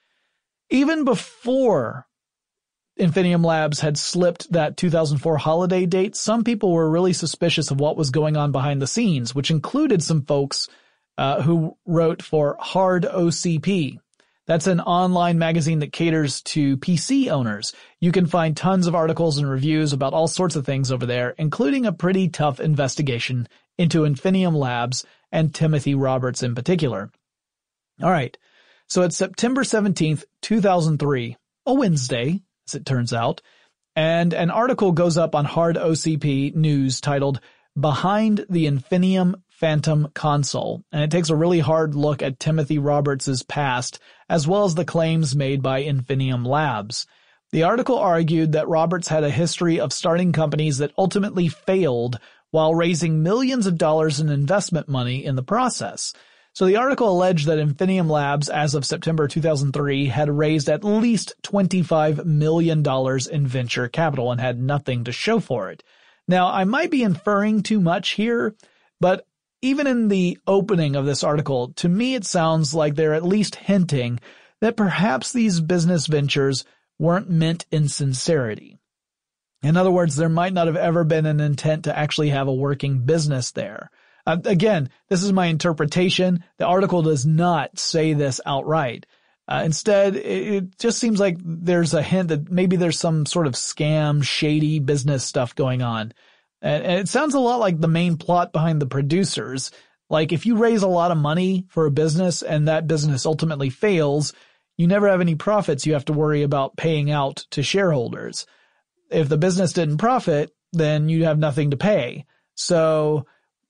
[SPEAKER 1] Even before Infinium Labs had slipped that 2004 holiday date, some people were really suspicious of what was going on behind the scenes, which included some folks who wrote for Hard OCP. That's an online magazine that caters to PC owners. You can find tons of articles and reviews about all sorts of things over there, including a pretty tough investigation into Infinium Labs and Timothy Roberts in particular. All right, so it's September 17th, 2003, a Wednesday, as it turns out, and an article goes up on Hard OCP News titled Behind the Infinium Phantom Console, and it takes a really hard look at Timothy Roberts' past, as well as the claims made by Infinium Labs. The article argued that Roberts had a history of starting companies that ultimately failed while raising millions of dollars in investment money in the process. So the article alleged that Infinium Labs, as of September 2003, had raised at least $25 million in venture capital and had nothing to show for it. Now, I might be inferring too much here, but even in the opening of this article, to me it sounds like they're at least hinting that perhaps these business ventures weren't meant in sincerity. In other words, there might not have ever been an intent to actually have a working business there. Again, this is my interpretation. The article does not say this outright. Instead, it just seems like there's a hint that maybe there's some sort of scam, shady business stuff going on. And it sounds a lot like the main plot behind The Producers. Like, if you raise a lot of money for a business and that business ultimately fails, you never have any profits you have to worry about paying out to shareholders. If the business didn't profit, then you have nothing to pay. So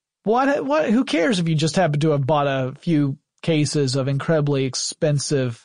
[SPEAKER 1] who cares if you just happen to have bought a few cases of incredibly expensive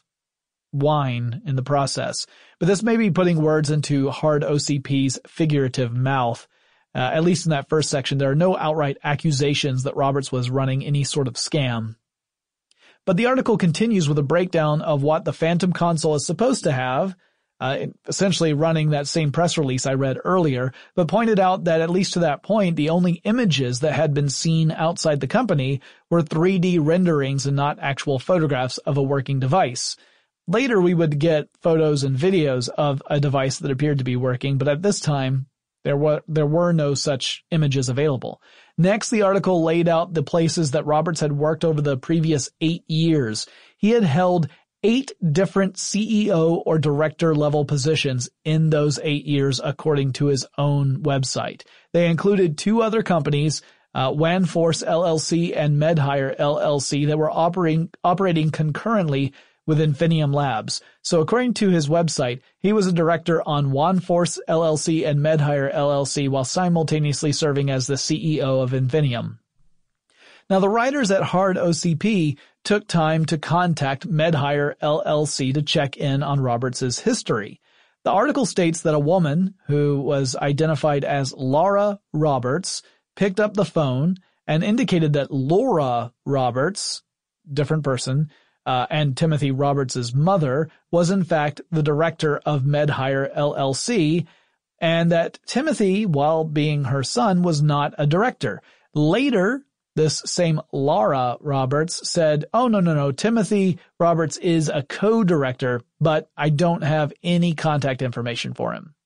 [SPEAKER 1] wine in the process? But this may be putting words into Hard OCP's figurative mouth. At least in that first section, there are no outright accusations that Roberts was running any sort of scam. But the article continues with a breakdown of what the Phantom console is supposed to have, essentially running that same press release I read earlier, but pointed out that at least to that point, the only images that had been seen outside the company were 3D renderings and not actual photographs of a working device. Later, we would get photos and videos of a device that appeared to be working, but at this time, there were no such images available. Next, the article laid out the places that Roberts had worked over the previous 8 years. He had held 8 different CEO or director level positions in those 8 years, according to his own website. They included 2 other companies, WANForce LLC and MedHire LLC, that were operating concurrently with Infinium Labs. So according to his website, he was a director on WANForce LLC and MedHire LLC while simultaneously serving as the CEO of Infinium. Now, the writers at Hard OCP took time to contact MedHire LLC to check in on Roberts' history. The article states that a woman who was identified as Laura Roberts picked up the phone and indicated that Laura Roberts, different person, and Timothy Roberts' mother was in fact the director of MedHire LLC, and that Timothy, while being her son, was not a director. Later, this same Laura Roberts said, oh, no, Timothy Roberts is a co-director, but I don't have any contact information for him.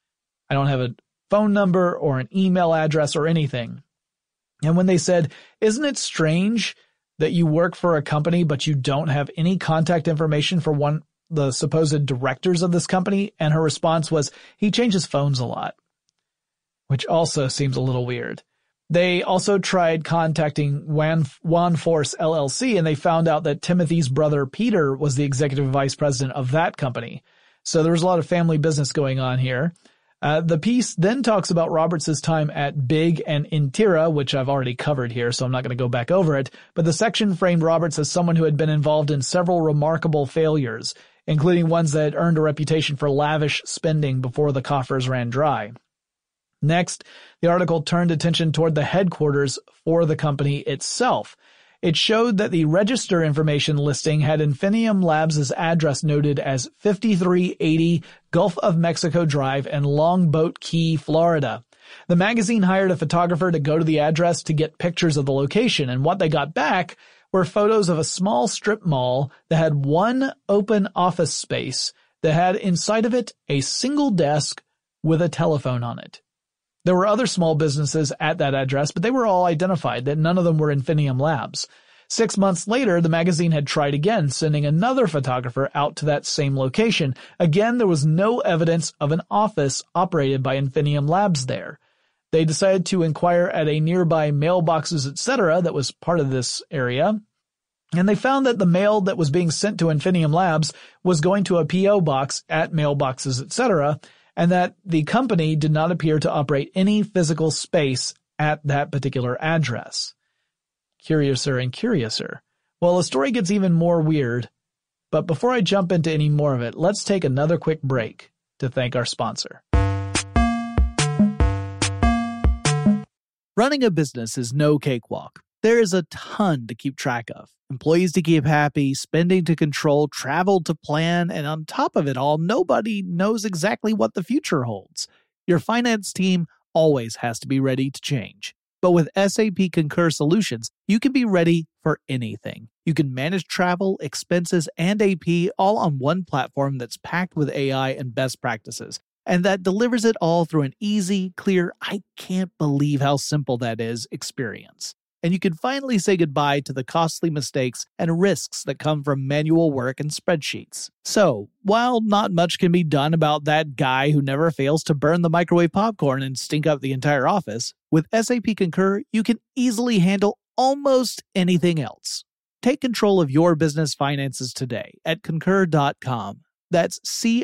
[SPEAKER 1] I don't have a phone number or an email address or anything. And when they said, isn't it strange that you work for a company, but you don't have any contact information for the supposed directors of this company? And her response was, he changes phones a lot, which also seems a little weird. They also tried contacting OneForce LLC, and they found out that Timothy's brother Peter was the executive vice president of that company. So there was a lot of family business going on here. The piece then talks about Roberts' time at Big and Intera, which I've already covered here, so I'm not going to go back over it. But the section framed Roberts as someone who had been involved in several remarkable failures, including ones that had earned a reputation for lavish spending before the coffers ran dry. Next, the article turned attention toward the headquarters for the company itself. It showed that the register information listing had Infinium Labs' address noted as 5380 Gulf of Mexico Drive in Longboat Key, Florida. The magazine hired a photographer to go to the address to get pictures of the location, and what they got back were photos of a small strip mall that had one open office space that had inside of it a single desk with a telephone on it. There were other small businesses at that address, but they were all identified that none of them were Infinium Labs. 6 months later, the magazine had tried again, sending another photographer out to that same location. Again, there was no evidence of an office operated by Infinium Labs there. They decided to inquire at a nearby Mailboxes, etc. that was part of this area, and they found that the mail that was being sent to Infinium Labs was going to a P.O. box at Mailboxes, etc., and that the company did not appear to operate any physical space at that particular address. Curiouser and curiouser. Well, the story gets even more weird, but before I jump into any more of it, let's take another quick break to thank our sponsor. Running a business is no cakewalk. There is a ton to keep track of. Employees to keep happy, spending to control, travel to plan, and on top of it all, nobody knows exactly what the future holds. Your finance team always has to be ready to change. But with SAP Concur Solutions, you can be ready for anything. You can manage travel, expenses, and AP all on one platform that's packed with AI and best practices, and that delivers it all through an easy, clear, I can't believe how simple that is experience. And you can finally say goodbye to the costly mistakes and risks that come from manual work and spreadsheets. So, while not much can be done about that guy who never fails to burn the microwave popcorn and stink up the entire office, with SAP Concur, you can easily handle almost anything else. Take control of your business finances today at Concur.com. That's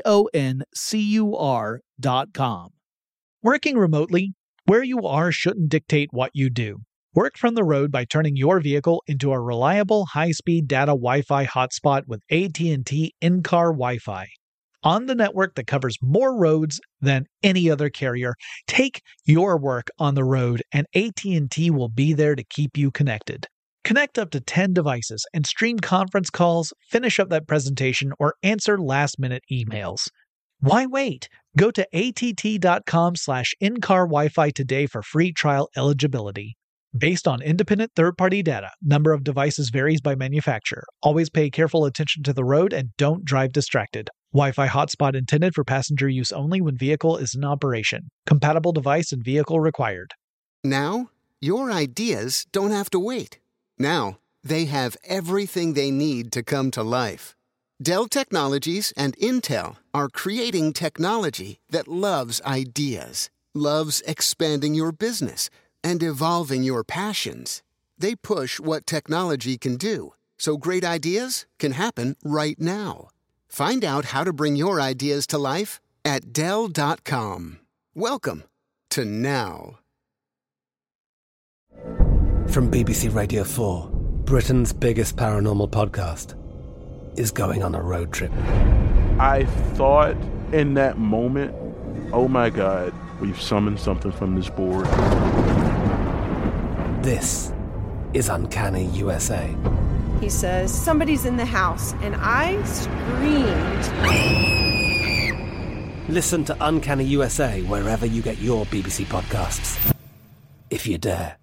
[SPEAKER 1] CONCUR.com. Working remotely, where you are shouldn't dictate what you do. Work from the road by turning your vehicle into a reliable high-speed data Wi-Fi hotspot with AT&T in-car Wi-Fi. On the network that covers more roads than any other carrier, take your work on the road and AT&T will be there to keep you connected. Connect up to 10 devices and stream conference calls, finish up that presentation, or answer last-minute emails. Why wait? Go to att.com/in-car Wi-Fi today for free trial eligibility. Based on independent third-party data, number of devices varies by manufacturer. Always pay careful attention to the road and don't drive distracted. Wi-Fi hotspot intended for passenger use only when vehicle is in operation. Compatible device and vehicle required.
[SPEAKER 2] Now, your ideas don't have to wait. Now, they have everything they need to come to life. Dell Technologies and Intel are creating technology that loves ideas, loves expanding your business, and evolving your passions. They push what technology can do, so great ideas can happen right now. Find out how to bring your ideas to life at Dell.com. Welcome to now.
[SPEAKER 5] From BBC Radio 4, Britain's biggest paranormal podcast is going on a road trip.
[SPEAKER 6] I thought in that moment, oh my God, we've summoned something from this board.
[SPEAKER 5] This is Uncanny USA.
[SPEAKER 7] He says, "Somebody's in the house," and I screamed.
[SPEAKER 5] Listen to Uncanny USA wherever you get your BBC podcasts, if you dare.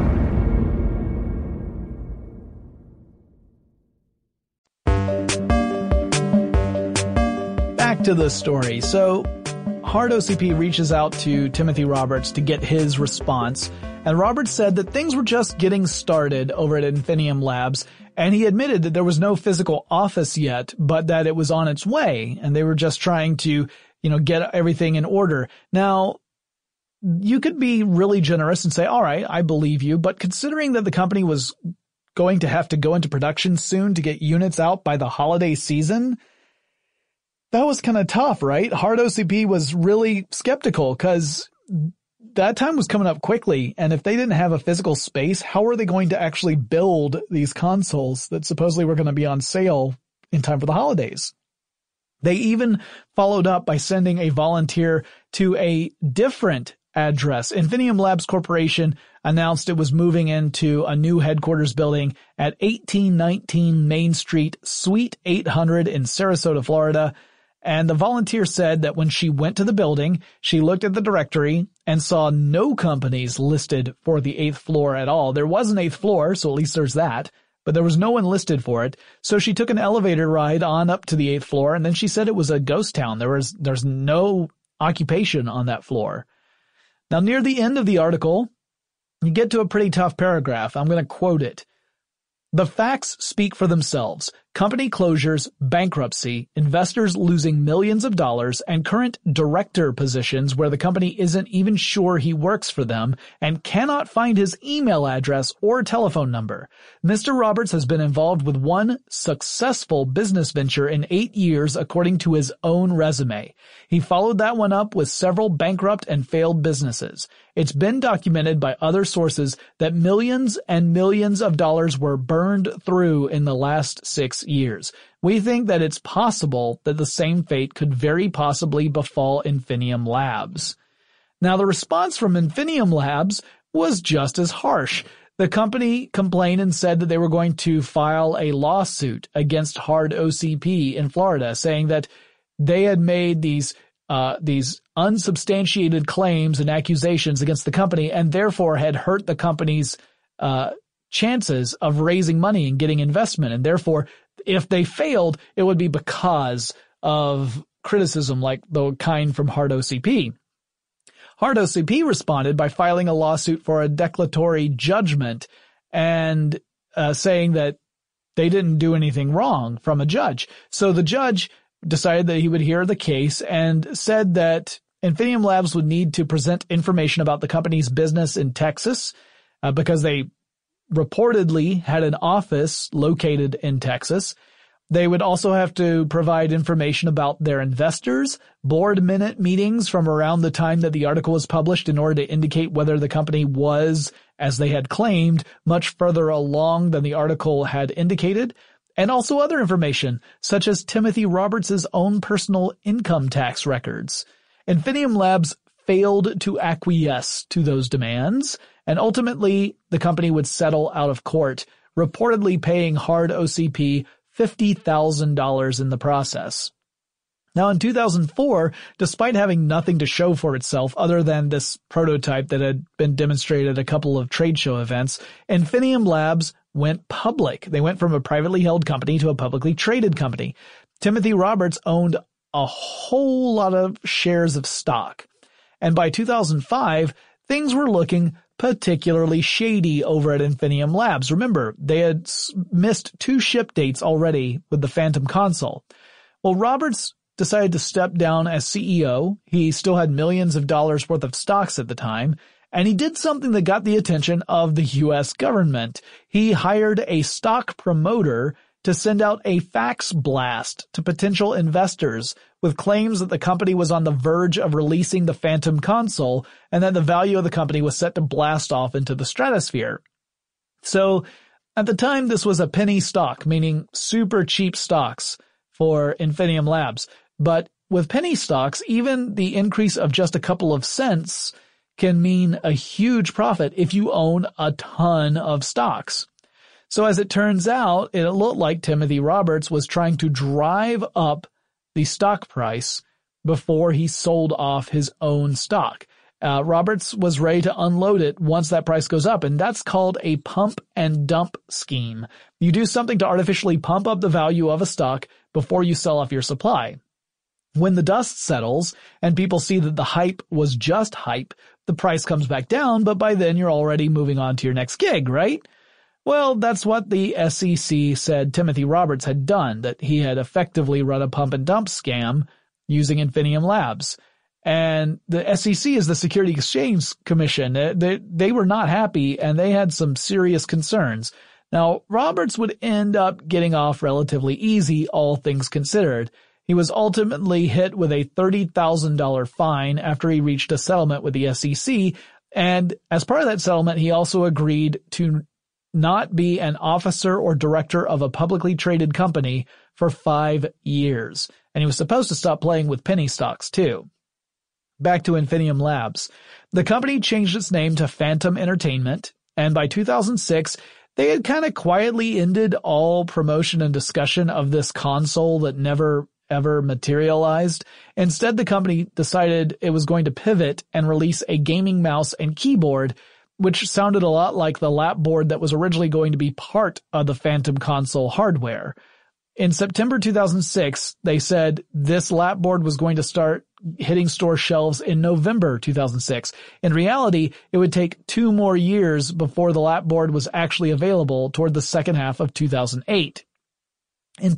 [SPEAKER 1] Back to the story. So, Hard OCP reaches out to Timothy Roberts to get his response, and Roberts said that things were just getting started over at Infinium Labs, and he admitted that there was no physical office yet, but that it was on its way, and they were just trying to, get everything in order. Now, you could be really generous and say, all right, I believe you, but considering that the company was going to have to go into production soon to get units out by the holiday season, that was kind of tough, right? Hard OCP was really skeptical because that time was coming up quickly. And if they didn't have a physical space, how were they going to actually build these consoles that supposedly were going to be on sale in time for the holidays? They even followed up by sending a volunteer to a different address. Infinium Labs Corporation announced it was moving into a new headquarters building at 1819 Main Street, Suite 800 in Sarasota, Florida. And the volunteer said that when she went to the building, she looked at the directory and saw no companies listed for the 8th floor at all. There was an 8th floor, so at least there's that, but there was no one listed for it. So she took an elevator ride on up to the 8th floor, and then she said it was a ghost town. There's no occupation on that floor. Now, near the end of the article, you get to a pretty tough paragraph. I'm going to quote it. "The facts speak for themselves. Company closures, bankruptcy, investors losing millions of dollars, and current director positions where the company isn't even sure he works for them and cannot find his email address or telephone number. Mr. Roberts has been involved with one successful business venture in 8 years according to his own resume. He followed that one up with several bankrupt and failed businesses. It's been documented by other sources that millions and millions of dollars were burned through in the last 6 years. We think that it's possible that the same fate could very possibly befall Infinium Labs." Now, the response from Infinium Labs was just as harsh. The company complained and said that they were going to file a lawsuit against Hard OCP in Florida, saying that they had made these unsubstantiated claims and accusations against the company and therefore had hurt the company's chances of raising money and getting investment. And therefore, if they failed, it would be because of criticism like the kind from Hard OCP. Hard OCP responded by filing a lawsuit for a declaratory judgment and saying that they didn't do anything wrong from a judge. So the judge decided that he would hear the case and said that Infinium Labs would need to present information about the company's business in Texas because they reportedly had an office located in Texas. They would also have to provide information about their investors, board minute meetings from around the time that the article was published in order to indicate whether the company was, as they had claimed, much further along than the article had indicated, and also other information, such as Timothy Roberts' own personal income tax records. Infinium Labs failed to acquiesce to those demands, and ultimately the company would settle out of court, reportedly paying Hard OCP $50,000 in the process. Now, in 2004, despite having nothing to show for itself other than this prototype that had been demonstrated at a couple of trade show events, Infinium Labs went public. They went from a privately held company to a publicly traded company. Timothy Roberts owned a whole lot of shares of stock. And by 2005, things were looking particularly shady over at Infinium Labs. Remember, they had missed 2 ship dates already with the Phantom console. Well, Roberts decided to step down as CEO. He still had millions of dollars worth of stocks at the time, and he did something that got the attention of the U.S. government. He hired a stock promoter to send out a fax blast to potential investors with claims that the company was on the verge of releasing the Phantom console and that the value of the company was set to blast off into the stratosphere. So at the time, this was a penny stock, meaning super cheap stocks for Infinium Labs. But with penny stocks, even the increase of just a couple of cents can mean a huge profit if you own a ton of stocks. So as it turns out, it looked like Timothy Roberts was trying to drive up the stock price before he sold off his own stock. Roberts was ready to unload it once that price goes up, and that's called a pump and dump scheme. You do something to artificially pump up the value of a stock before you sell off your supply. When the dust settles and people see that the hype was just hype, the price comes back down, but by then you're already moving on to your next gig, right? Well, that's what the SEC said Timothy Roberts had done, that he had effectively run a pump and dump scam using Infinium Labs. And the SEC is the Security Exchange Commission. They were not happy, and they had some serious concerns. Now, Roberts would end up getting off relatively easy, all things considered. He was ultimately hit with a $30,000 fine after he reached a settlement with the SEC, and as part of that settlement, he also agreed to not be an officer or director of a publicly traded company for 5 years. And he was supposed to stop playing with penny stocks, too. Back to Infinium Labs. The company changed its name to Phantom Entertainment, and by 2006, they had kind of quietly ended all promotion and discussion of this console that never ever materialized. Instead, the company decided it was going to pivot and release a gaming mouse and keyboard, which sounded a lot like the lap board that was originally going to be part of the Phantom console hardware. In September 2006, they said this lap board was going to start hitting store shelves in November 2006. In reality, it would take 2 more years before the lap board was actually available toward the second half of 2008. In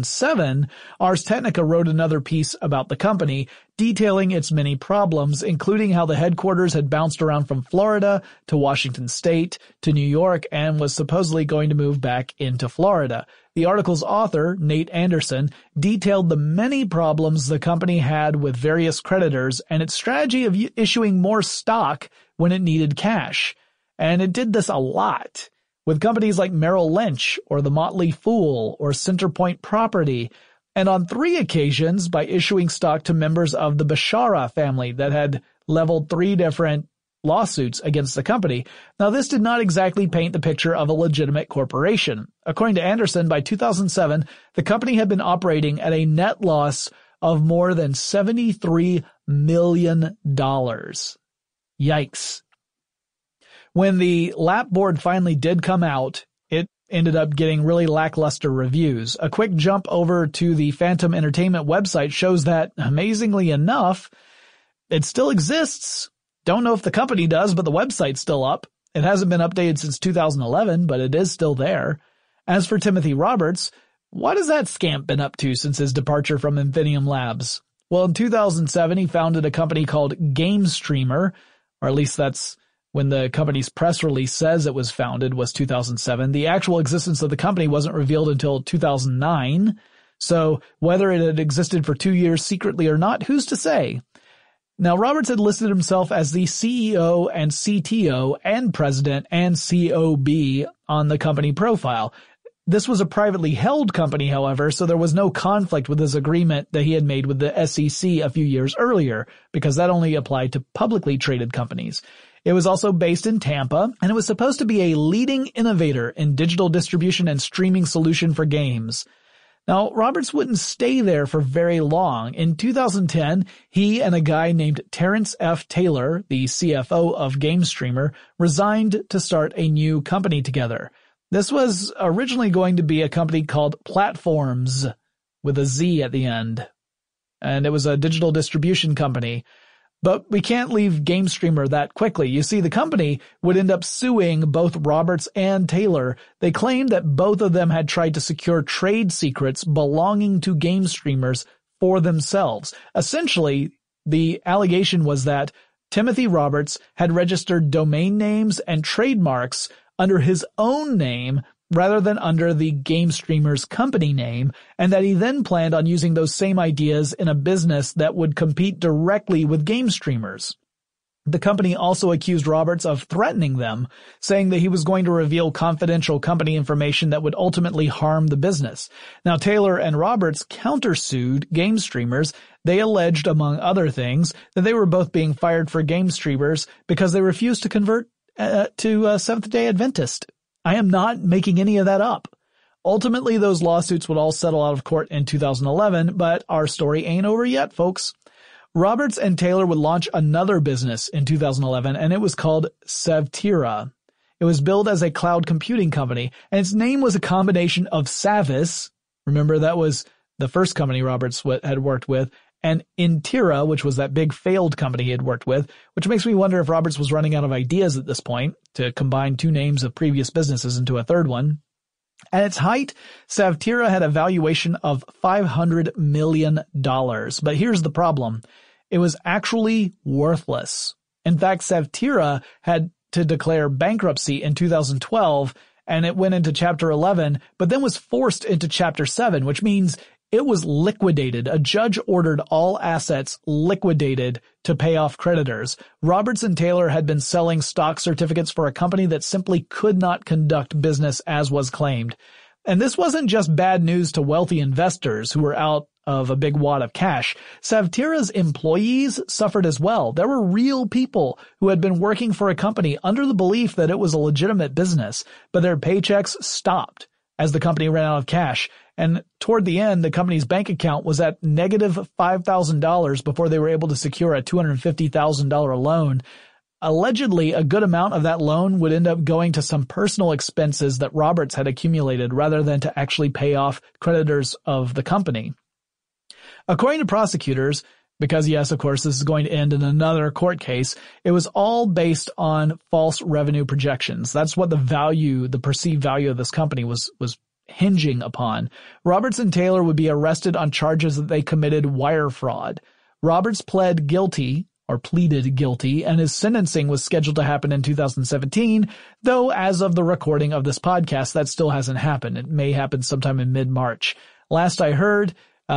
[SPEAKER 1] 2007, Ars Technica wrote another piece about the company, detailing its many problems, including how the headquarters had bounced around from Florida to Washington State to New York and was supposedly going to move back into Florida. The article's author, Nate Anderson, detailed the many problems the company had with various creditors and its strategy of issuing more stock when it needed cash. And it did this a lot, with companies like Merrill Lynch or the Motley Fool or Centerpoint Property, and on 3 occasions by issuing stock to members of the Bashara family that had leveled 3 different lawsuits against the company. Now, this did not exactly paint the picture of a legitimate corporation. According to Anderson, by 2007, the company had been operating at a net loss of more than $73 million. Yikes. When the lap board finally did come out, it ended up getting really lackluster reviews. A quick jump over to the Phantom Entertainment website shows that, amazingly enough, it still exists. Don't know if the company does, but the website's still up. It hasn't been updated since 2011, but it is still there. As for Timothy Roberts, what has that scamp been up to since his departure from Infinium Labs? Well, in 2007, he founded a company called GameStreamer, or at least that's when the company's press release says it was founded, was 2007. The actual existence of the company wasn't revealed until 2009. So whether it had existed for 2 years secretly or not, who's to say? Now, Roberts had listed himself as the CEO and CTO and president and COB on the company profile. This was a privately held company, however, so there was no conflict with his agreement that he had made with the SEC a few years earlier, because that only applied to publicly traded companies. It was also based in Tampa, and it was supposed to be a leading innovator in digital distribution and streaming solution for games. Now, Roberts wouldn't stay there for very long. In 2010, he and a guy named Terrence F. Taylor, the CFO of GameStreamer, resigned to start a new company together. This was originally going to be a company called Platforms, with a Z at the end. And it was a digital distribution company. But we can't leave GameStreamer that quickly. You see, the company would end up suing both Roberts and Taylor. They claimed that both of them had tried to secure trade secrets belonging to GameStreamers for themselves. Essentially, the allegation was that Timothy Roberts had registered domain names and trademarks under his own name rather than under the GameStreamer's company name, and that he then planned on using those same ideas in a business that would compete directly with GameStreamers. The company also accused Roberts of threatening them, saying that he was going to reveal confidential company information that would ultimately harm the business. Now, Taylor and Roberts countersued GameStreamers. They alleged, among other things, that they were both being fired for GameStreamers because they refused to convert to Seventh-day Adventist. I am not making any of that up. Ultimately, those lawsuits would all settle out of court in 2011, but our story ain't over yet, folks. Roberts and Taylor would launch another business in 2011, and it was called Savtera. It was billed as a cloud computing company, and its name was a combination of Savvis, remember that was the first company Roberts had worked with, and Intera, which was that big failed company he had worked with, which makes me wonder if Roberts was running out of ideas at this point to combine two names of previous businesses into a third one. At its height, Savtera had a valuation of $500 million. But here's the problem. It was actually worthless. In fact, Savtera had to declare bankruptcy in 2012, and it went into Chapter 11, but then was forced into Chapter 7, which means it was liquidated. A judge ordered all assets liquidated to pay off creditors. Roberts and Taylor had been selling stock certificates for a company that simply could not conduct business as was claimed. And this wasn't just bad news to wealthy investors who were out of a big wad of cash. Savtera's employees suffered as well. There were real people who had been working for a company under the belief that it was a legitimate business, but their paychecks stopped as the company ran out of cash. And toward the end, the company's bank account was at negative $5,000 before they were able to secure a $250,000 loan. Allegedly, a good amount of that loan would end up going to some personal expenses that Roberts had accumulated rather than to actually pay off creditors of the company. According to prosecutors, because yes, of course, this is going to end in another court case, it was all based on false revenue projections. That's what the perceived value of this company was hinging upon. Roberts and Taylor would be arrested on charges that they committed wire fraud. Roberts pleaded guilty, and his sentencing was scheduled to happen in 2017, though as of the recording of this podcast, that still hasn't happened. It may happen sometime in mid-March. Last I heard,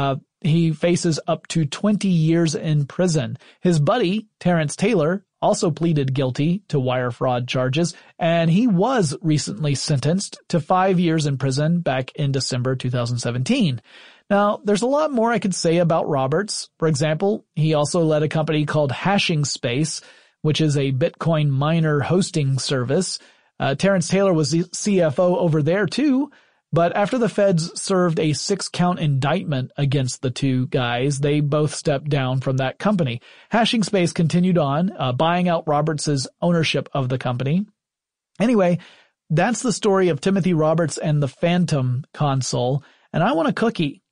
[SPEAKER 1] he faces up to 20 years in prison. His buddy, Terrence Taylor, also pleaded guilty to wire fraud charges, and he was recently sentenced to 5 years in prison back in December 2017. Now, there's a lot more I could say about Roberts. For example, he also led a company called Hashing Space, which is a Bitcoin miner hosting service. Terrence Taylor was the CFO over there too, but after the feds served a 6-count indictment against the two guys, they both stepped down from that company. Hashing Space continued on, buying out Roberts' ownership of the company. Anyway, that's the story of Timothy Roberts and the Phantom console, and I want a cookie.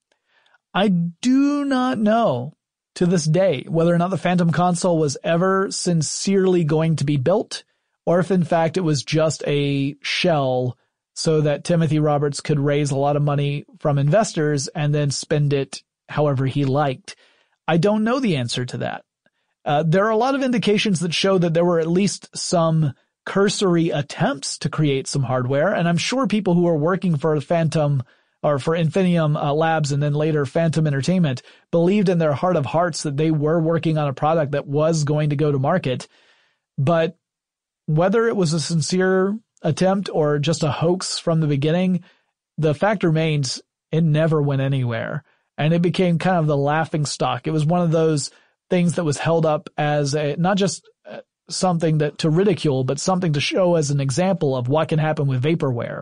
[SPEAKER 1] I do not know to this day whether or not the Phantom console was ever sincerely going to be built, or if in fact it was just a shell so that Timothy Roberts could raise a lot of money from investors and then spend it however he liked. I don't know the answer to that. There are a lot of indications that show that there were at least some cursory attempts to create some hardware, and I'm sure people who are working for Phantom or for Infinium Labs and then later Phantom Entertainment believed in their heart of hearts that they were working on a product that was going to go to market. But whether it was a sincere attempt or just a hoax from the beginning, the fact remains it never went anywhere. And it became kind of the laughing stock. It was one of those things that was held up as not just something to ridicule, but something to show as an example of what can happen with vaporware.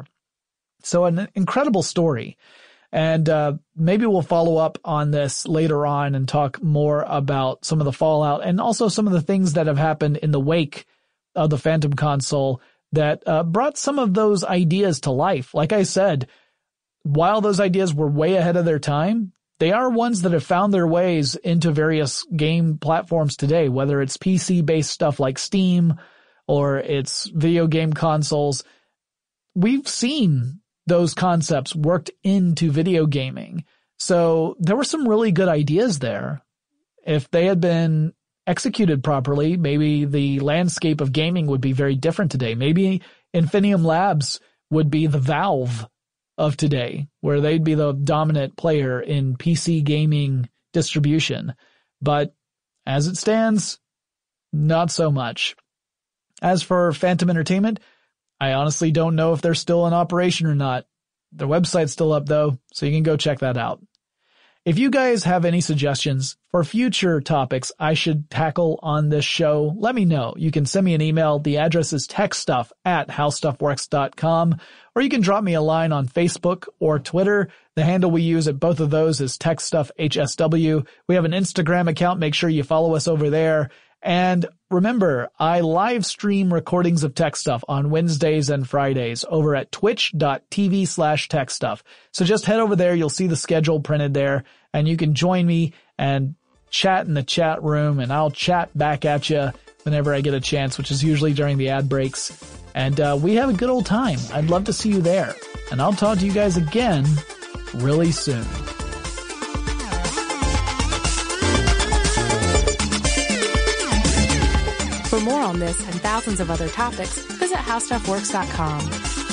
[SPEAKER 1] So an incredible story. And maybe we'll follow up on this later on and talk more about some of the fallout and also some of the things that have happened in the wake of the Phantom console that brought some of those ideas to life. Like I said, while those ideas were way ahead of their time, they are ones that have found their ways into various game platforms today, whether it's PC-based stuff like Steam or it's video game consoles. We've seen those concepts worked into video gaming. So there were some really good ideas there. If they had been executed properly, maybe the landscape of gaming would be very different today. Maybe Infinium Labs would be the Valve of today, where they'd be the dominant player in PC gaming distribution. But as it stands, not so much. As for Phantom Entertainment, I honestly don't know if they're still in operation or not. Their website's still up though, so you can go check that out. If you guys have any suggestions for future topics I should tackle on this show, let me know. You can send me an email. The address is techstuff@howstuffworks.com, or you can drop me a line on Facebook or Twitter. The handle we use at both of those is TechStuffHSW. We have an Instagram account. Make sure you follow us over there. And remember, I live stream recordings of Tech Stuff on Wednesdays and Fridays over at twitch.tv/techstuff. So just head over there. You'll see the schedule printed there, and you can join me and chat in the chat room, and I'll chat back at you whenever I get a chance, which is usually during the ad breaks. And we have a good old time. I'd love to see you there. And I'll talk to you guys again really soon.
[SPEAKER 3] For more on this and thousands of other topics, visit howstuffworks.com.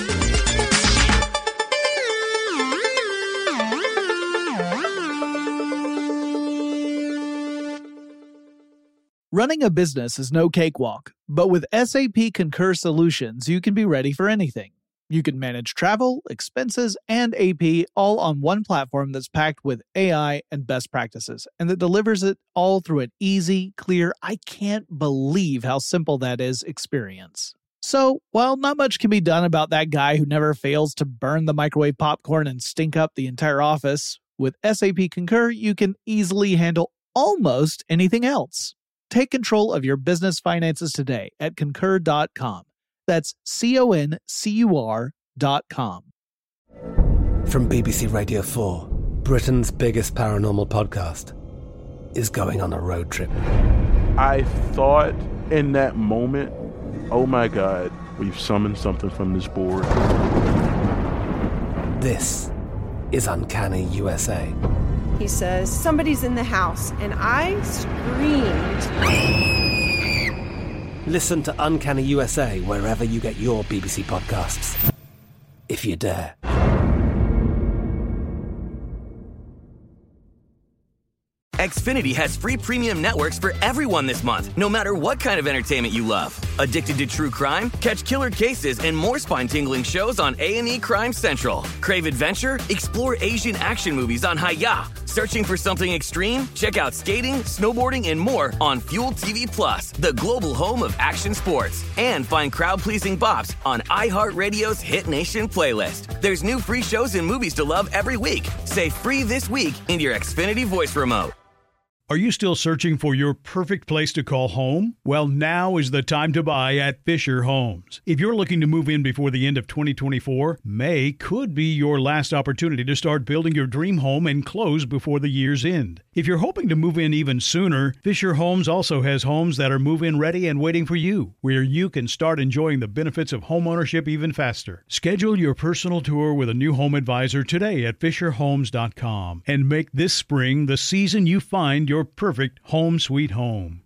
[SPEAKER 1] Running a business is no cakewalk, but with SAP Concur Solutions, you can be ready for anything. You can manage travel, expenses, and AP all on one platform that's packed with AI and best practices, and that delivers it all through an easy, clear, I can't believe how simple that is experience. So, while not much can be done about that guy who never fails to burn the microwave popcorn and stink up the entire office, with SAP Concur, you can easily handle almost anything else. Take control of your business finances today at concur.com. That's CONCUR.com.
[SPEAKER 5] From BBC Radio 4, Britain's biggest paranormal podcast is going on a road trip.
[SPEAKER 6] I thought in that moment, oh my God, we've summoned something from this board.
[SPEAKER 5] This is Uncanny USA.
[SPEAKER 7] He says, somebody's in the house, and I screamed.
[SPEAKER 5] Listen to Uncanny USA wherever you get your BBC podcasts, if you dare.
[SPEAKER 8] Xfinity has free premium networks for everyone this month, no matter what kind of entertainment you love. Addicted to true crime? Catch killer cases and more spine-tingling shows on A&E Crime Central. Crave adventure? Explore Asian action movies on Hi-YAH. Searching for something extreme? Check out skating, snowboarding, and more on Fuel TV Plus, the global home of action sports. And find crowd-pleasing bops on iHeartRadio's Hit Nation playlist. There's new free shows and movies to love every week. Say free this week in your Xfinity voice remote.
[SPEAKER 9] Are you still searching for your perfect place to call home? Well, now is the time to buy at Fisher Homes. If you're looking to move in before the end of 2024, May could be your last opportunity to start building your dream home and close before the year's end. If you're hoping to move in even sooner, Fisher Homes also has homes that are move-in ready and waiting for you, where you can start enjoying the benefits of homeownership even faster. Schedule your personal tour with a new home advisor today at FisherHomes.com and make this spring the season you find your perfect home sweet home.